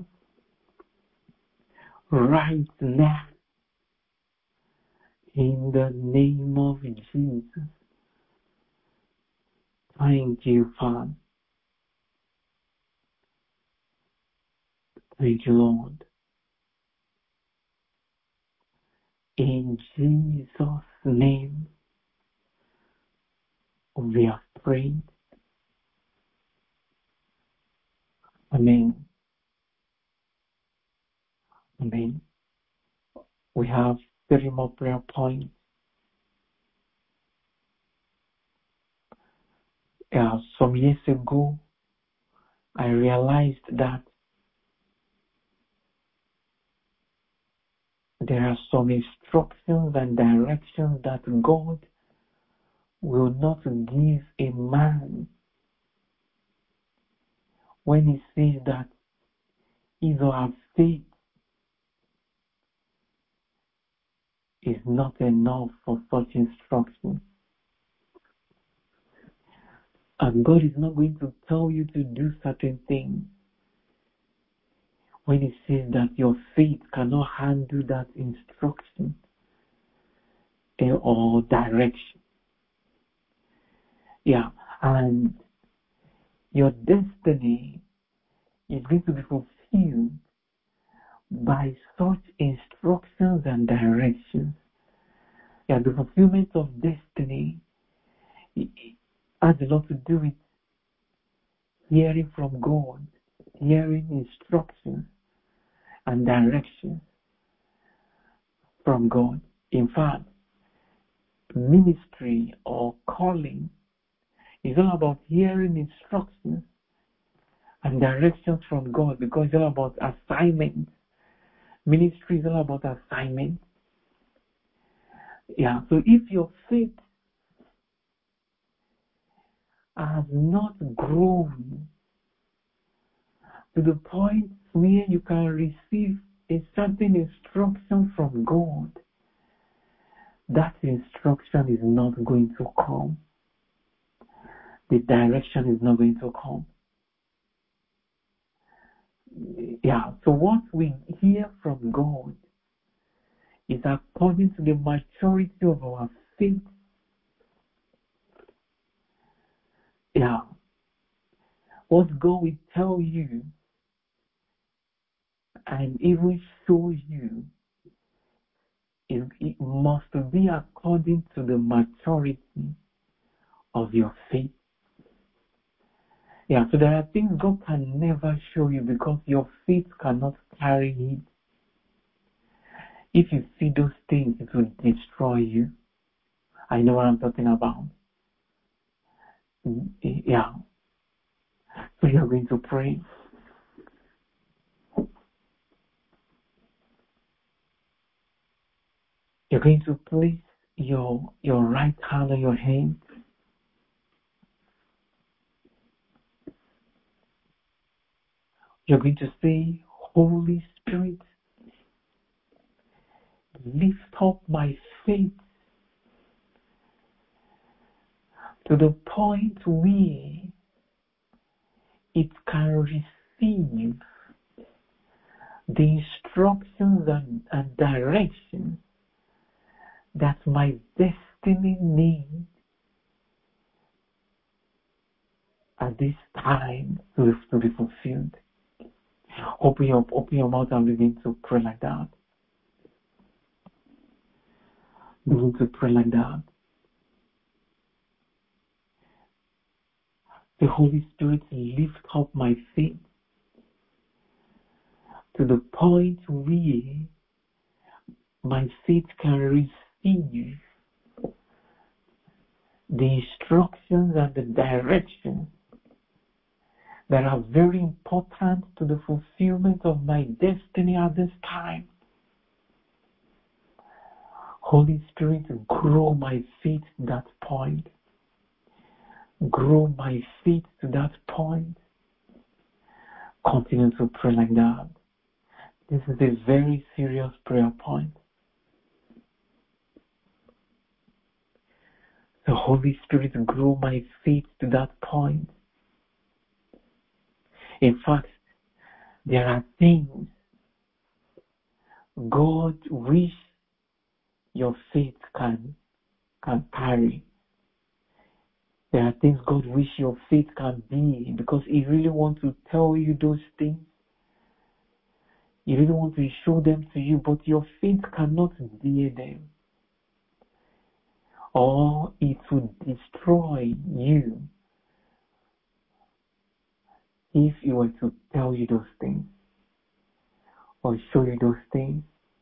right now in the name of Jesus. Thank you, Father. Thank you, Lord. In Jesus' name, we have prayed. Amen. Amen. We have 3 more prayer points. Some years ago, I realized that there are some instructions and directions that God will not give a man when he says that his or her faith is not enough for such instruction. And God is not going to tell you to do certain things when he says that your faith cannot handle that instruction or direction. Yeah, and your destiny is going to be fulfilled by such instructions and directions. Yeah, the fulfillment of destiny has a lot to do with hearing from God, hearing instructions and directions from God. In fact, ministry or calling is all about hearing instructions and directions from God, because it's all about assignment. Ministry is all about assignment. Yeah, so if your faith has not grown to the point where you can receive a certain instruction from God, that instruction is not going to come. The direction is not going to come. Yeah, so what we hear from God is according to the maturity of our faith. Yeah, What God will tell you and even show you, it must be according to the maturity of your faith. Yeah, so there are things God can never show you because your faith cannot carry it. If you see those things, it will destroy you. I know what I'm talking about. Yeah. So you're going to pray. You're going to place your right hand on your head. You're going to say, Holy Spirit, lift up my faith to the point where it can receive the instructions and directions that my destiny needs at this time to be fulfilled. Open your mouth and begin to pray like that. Begin to pray like that. The Holy Spirit lift up my faith to the point where my faith can receive the instructions and the directions that are very important to the fulfillment of my destiny at this time. Holy Spirit, grow my faith to that point. Grow my faith to that point. Continue to pray like that. This is a very serious prayer point. The Holy Spirit, grow my faith to that point. In fact, there are things God wish your faith can carry. There are things God wish your faith can be, because He really wants to tell you those things. He really wants to show them to you, but your faith cannot bear them, or it will destroy you if He were to tell you those things or show you those things.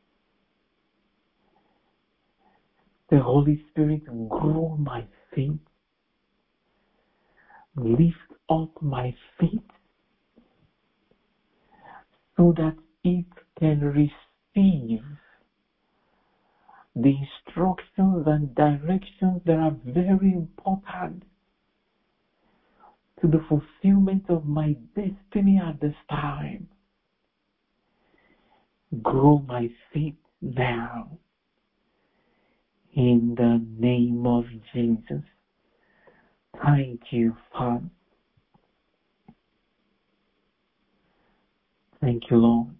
The Holy Spirit, grow my faith. Lift up my faith so that it can receive the instructions and directions that are very important to the fulfillment of my destiny at this time. Grow my faith now in the name of Jesus. Thank you, Father. Thank you, Lord.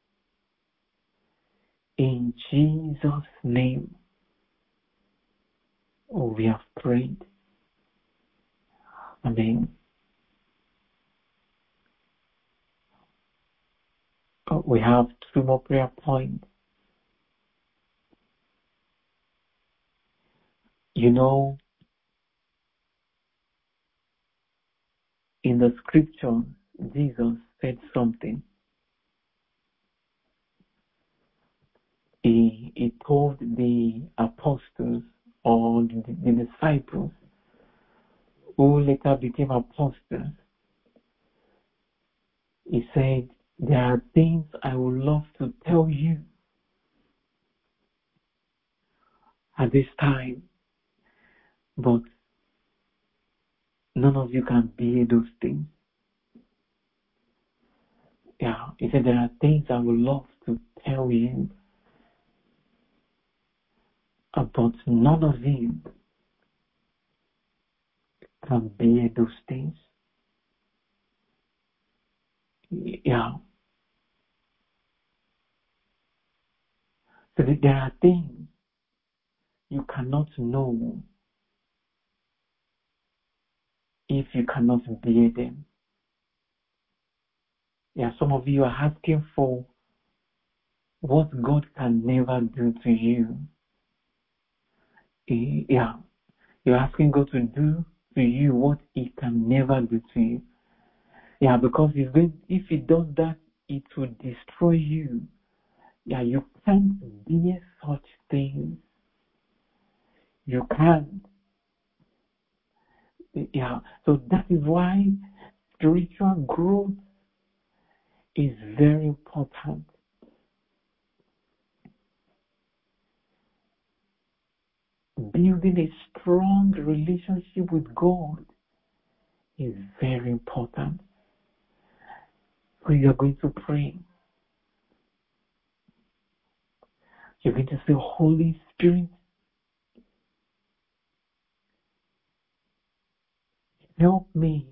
In Jesus' name, we have prayed. Amen. We have 2 more prayer points. You know, in the scripture, Jesus said something. He told the apostles or the disciples who later became apostles, He said, there are things I would love to tell you at this time, but none of you can bear those things. Yeah, He said, there are things I would love to tell you, but none of you can bear those things. Yeah. So there are things you cannot know if you cannot bear them. Yeah, some of you are asking for what God can never do to you. Yeah, you're asking God to do to you what He can never do to you. Yeah, because if He does that, it will destroy you. Yeah, you can't bear such things. You can't. Yeah, so that is why spiritual growth is very important. Building a strong relationship with God is very important. So you're going to pray. You're going to say, Holy Spirit, help me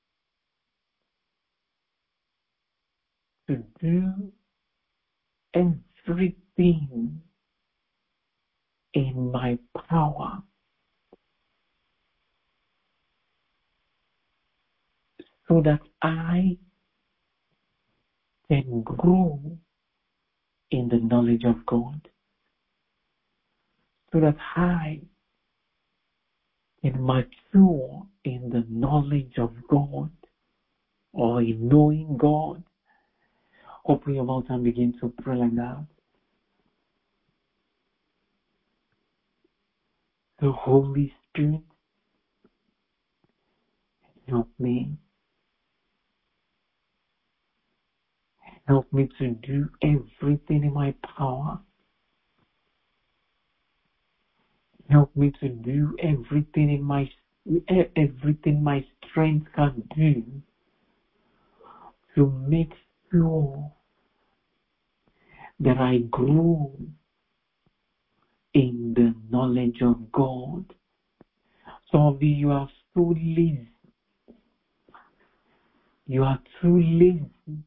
to do everything in my power so that I can grow in the knowledge of God, so that I can mature in the knowledge of God or in knowing God. Open your mouth and begin to pray like that. The Holy Spirit, help me. Help me to do everything in my power. Help me to do everything my strength can do to make sure that I grow in the knowledge of God. Some of you are so lazy. You are too lazy.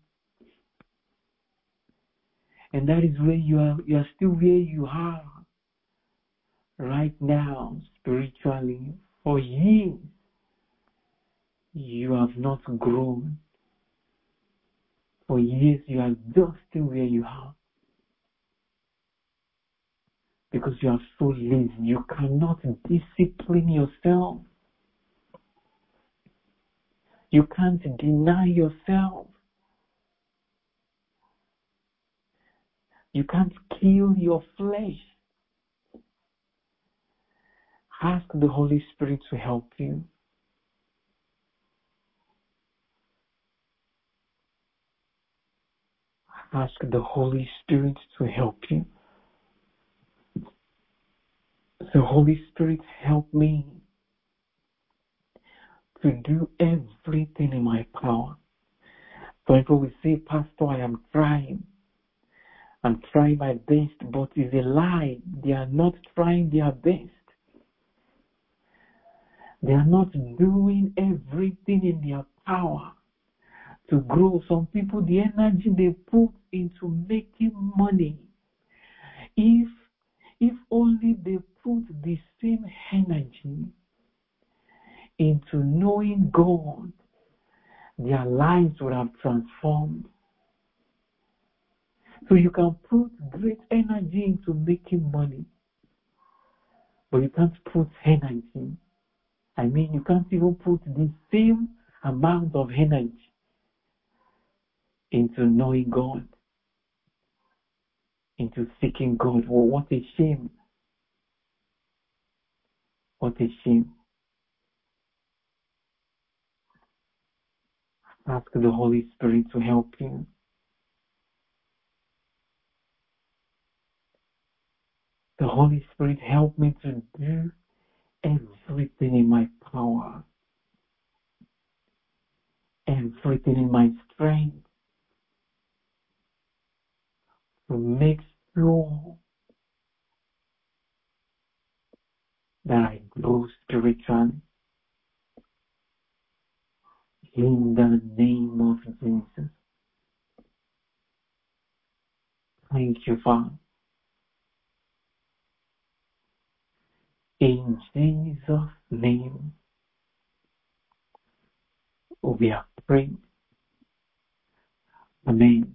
And that is where you are still where you are right now, spiritually. For years, you have not grown. For years, you are just still where you are. Because you are so lazy. You cannot discipline yourself. You can't deny yourself. You can't kill your flesh. Ask the Holy Spirit to help you. Ask the Holy Spirit to help you. The Holy Spirit, help me to do everything in my power. Some people will say, Pastor, I am trying. I'm trying my best, but it's a lie. They are not trying their best. They are not doing everything in their power to grow. Some people, the energy they put into making money, if only they put the same energy into knowing God, their lives would have transformed. So you can put great energy into making money, but you can't put energy. You can't even put the same amount of energy into knowing God, into seeking God. Well, what a shame. What a shame. Ask the Holy Spirit to help you. The Holy Spirit, help me to do everything in my power, everything in my strength to make sure that I grow spiritually. In the name of Jesus. Thank you, Father. In Jesus' name, we are praying. Amen.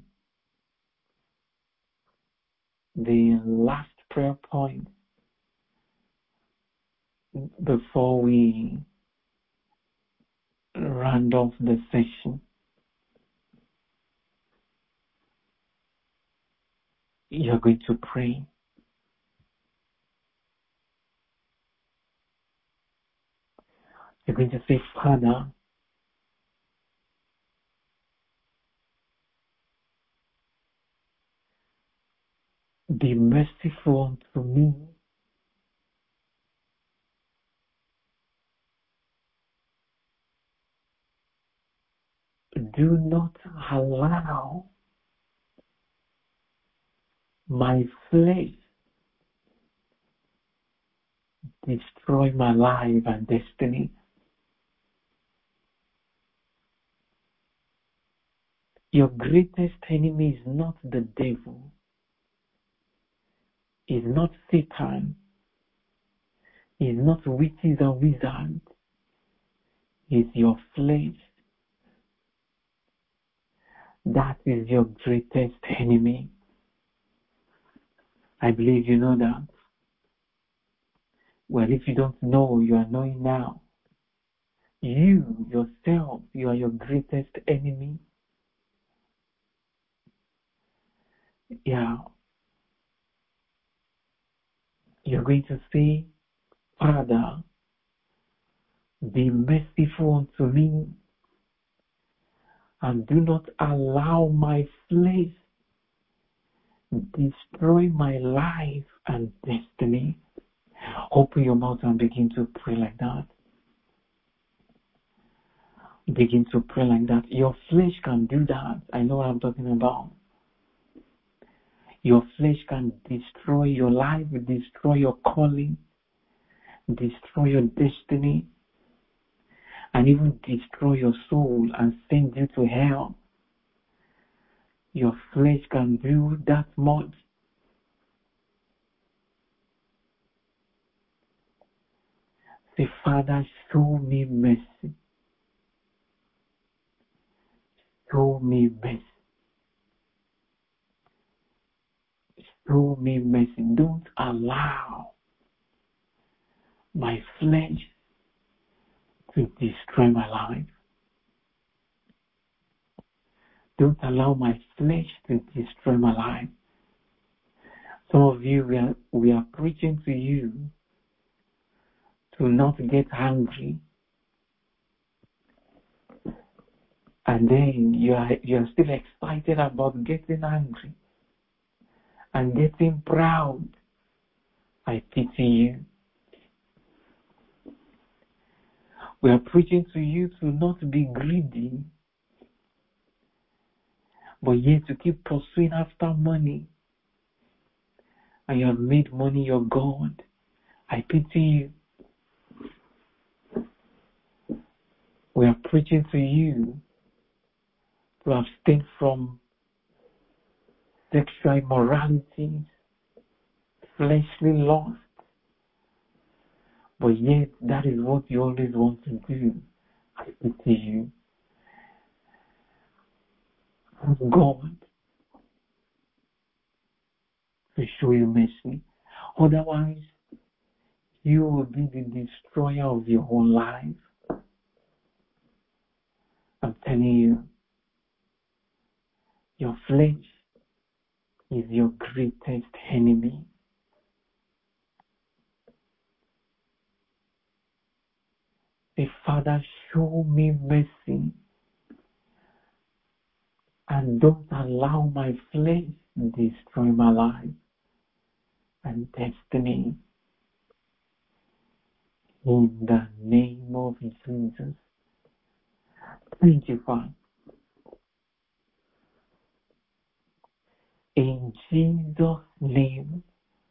The last prayer point before we round off the session. You're going to pray. You're going to say, Father, be merciful to me. Do not allow my flesh destroy my life and destiny. Your greatest enemy is not the devil, is not Satan, is not witches or wizards, is your flesh. That is your greatest enemy. I believe you know that. Well, if you don't know, you are knowing now. You, yourself, you are your greatest enemy. Yeah. You're going to say, Father, be merciful unto me and do not allow my flesh destroy my life and destiny. Open your mouth and begin to pray like that. Begin to pray like that. Your flesh can do that. I know what I'm talking about. Your flesh can destroy your life, destroy your calling, destroy your destiny, and even destroy your soul and send you to hell. Your flesh can do that much. Say, Father, show me mercy. Show me mercy. Show me mercy. Don't allow my flesh to destroy my life. Don't allow my flesh to destroy my life. Some of you, we are preaching to you to not get angry. And then you are still excited about getting angry and getting proud. I pity you. We are preaching to you to not be greedy, but yet to keep pursuing after money. And you have made money your God. I pity you. We are preaching to you to abstain from sexual immorality, fleshly lust, but yet that is what you always want to do. I pity you. Ask God to show you mercy. Otherwise, you will be the destroyer of your own life. I'm telling you, your flesh is your greatest enemy. Say, Father, show me mercy and don't allow my flesh destroy my life and destiny. In the name of Jesus. Thank you, Father. In Jesus' name,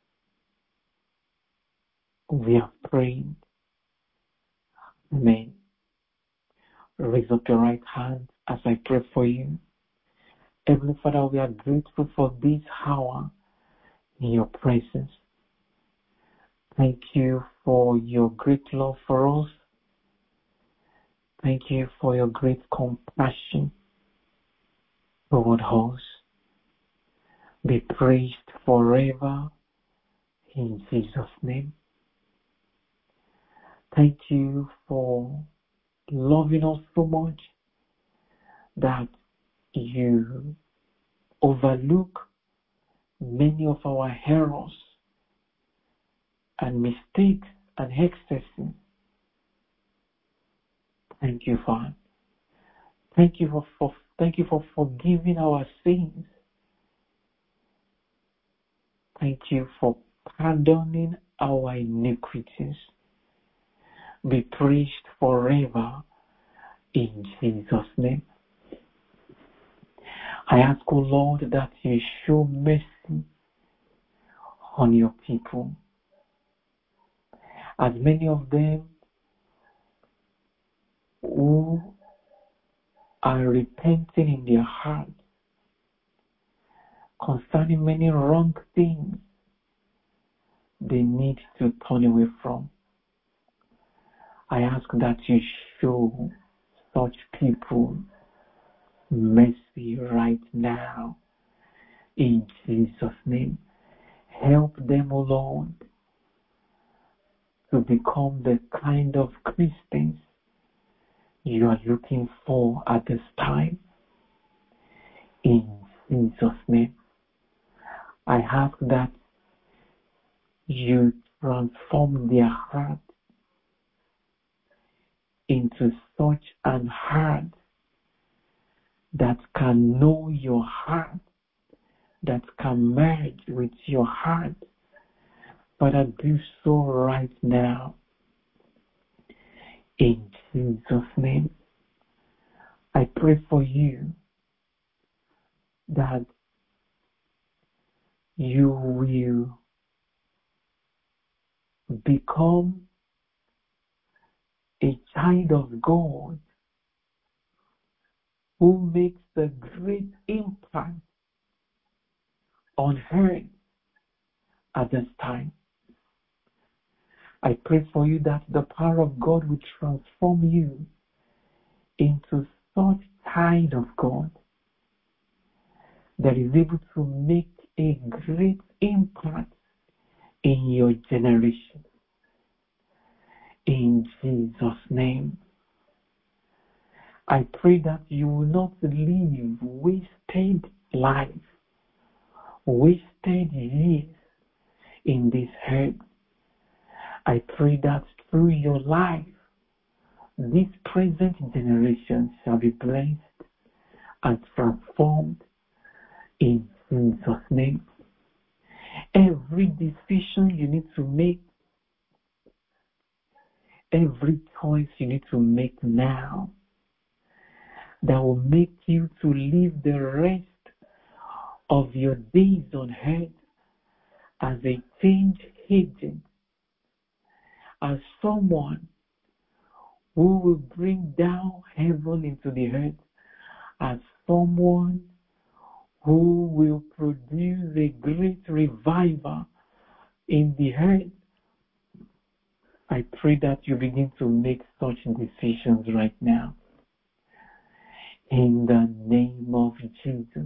we have prayed. Amen. Raise up your right hand as I pray for you. Heavenly Father, we are grateful for this hour in your presence. Thank you for your great love for us. Thank you for your great compassion. Lord hosts, be praised forever in Jesus' name. Thank you for loving us so much that you overlook many of our errors and mistakes and excesses. Thank you, Father. Thank you for forgiving our sins. Thank you for pardoning our iniquities. Be praised forever in Jesus' name. I ask, O Lord, that you show mercy on your people. As many of them who are repenting in their heart concerning many wrong things they need to turn away from. I ask that you show such people mercy right now in Jesus' name. Help them, O Lord, to become the kind of Christians you are looking for at this time. In Jesus' name, I ask that you transform their heart into such an heart that can know your heart, that can merge with your heart. Father, do so right now. In Jesus' name, I pray for you that you will become a child of God who makes a great impact on earth at this time. I pray for you that the power of God will transform you into such child of God that is able to make a great impact in your generation. In Jesus' name, I pray that you will not live wasted life, wasted years in this earth. I pray that through your life, this present generation shall be blessed and transformed in Jesus' name. Every decision you need to make, every choice you need to make now, that will make you to live the rest of your days on earth as a change agent, as someone who will bring down heaven into the earth, as someone who will produce a great revival in the earth. I pray that you begin to make such decisions right now. In the name of Jesus.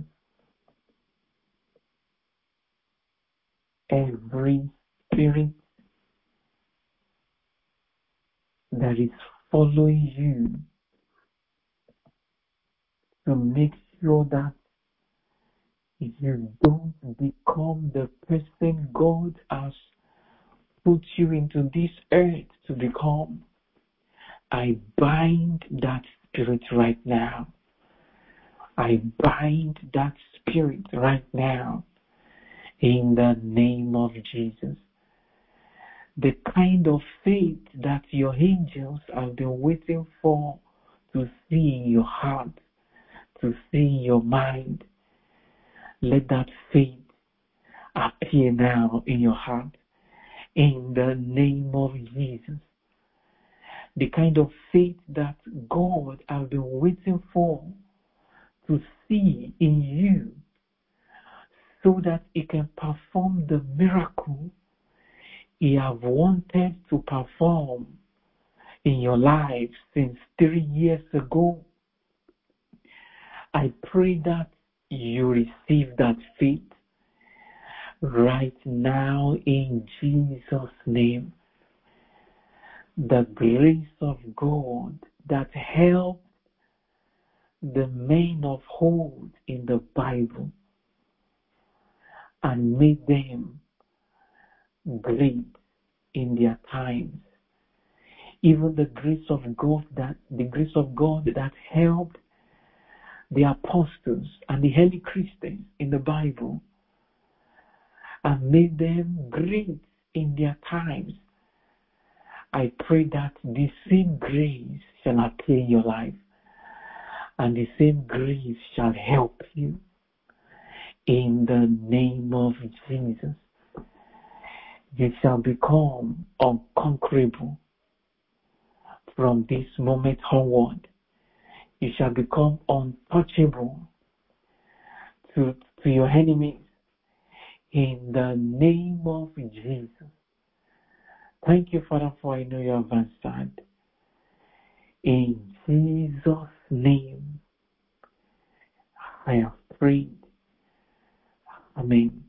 Every spirit that is following you to make sure that you don't become the person God has put you into this earth to become, I bind that spirit right now. I bind that spirit right now in the name of Jesus. The kind of faith that your angels have been waiting for to see in your heart, to see in your mind, let that faith appear now in your heart in the name of Jesus. The kind of faith that God has been waiting for to see in you so that He can perform the miracle He has wanted to perform in your life since 3 years ago. I pray that you receive that faith right now in Jesus' name. The grace of God that helped the men of old in the Bible and made them great in their times. Even the grace of God that helped the apostles and the early Christians in the Bible and made them great in their times. I pray that the same grace shall appear in your life, and the same grace shall help you in the name of Jesus. You shall become unconquerable from this moment onward. You shall become untouchable to your enemies in the name of Jesus. Thank you, Father, for I know you have answered. In Jesus' name, I have prayed. Amen.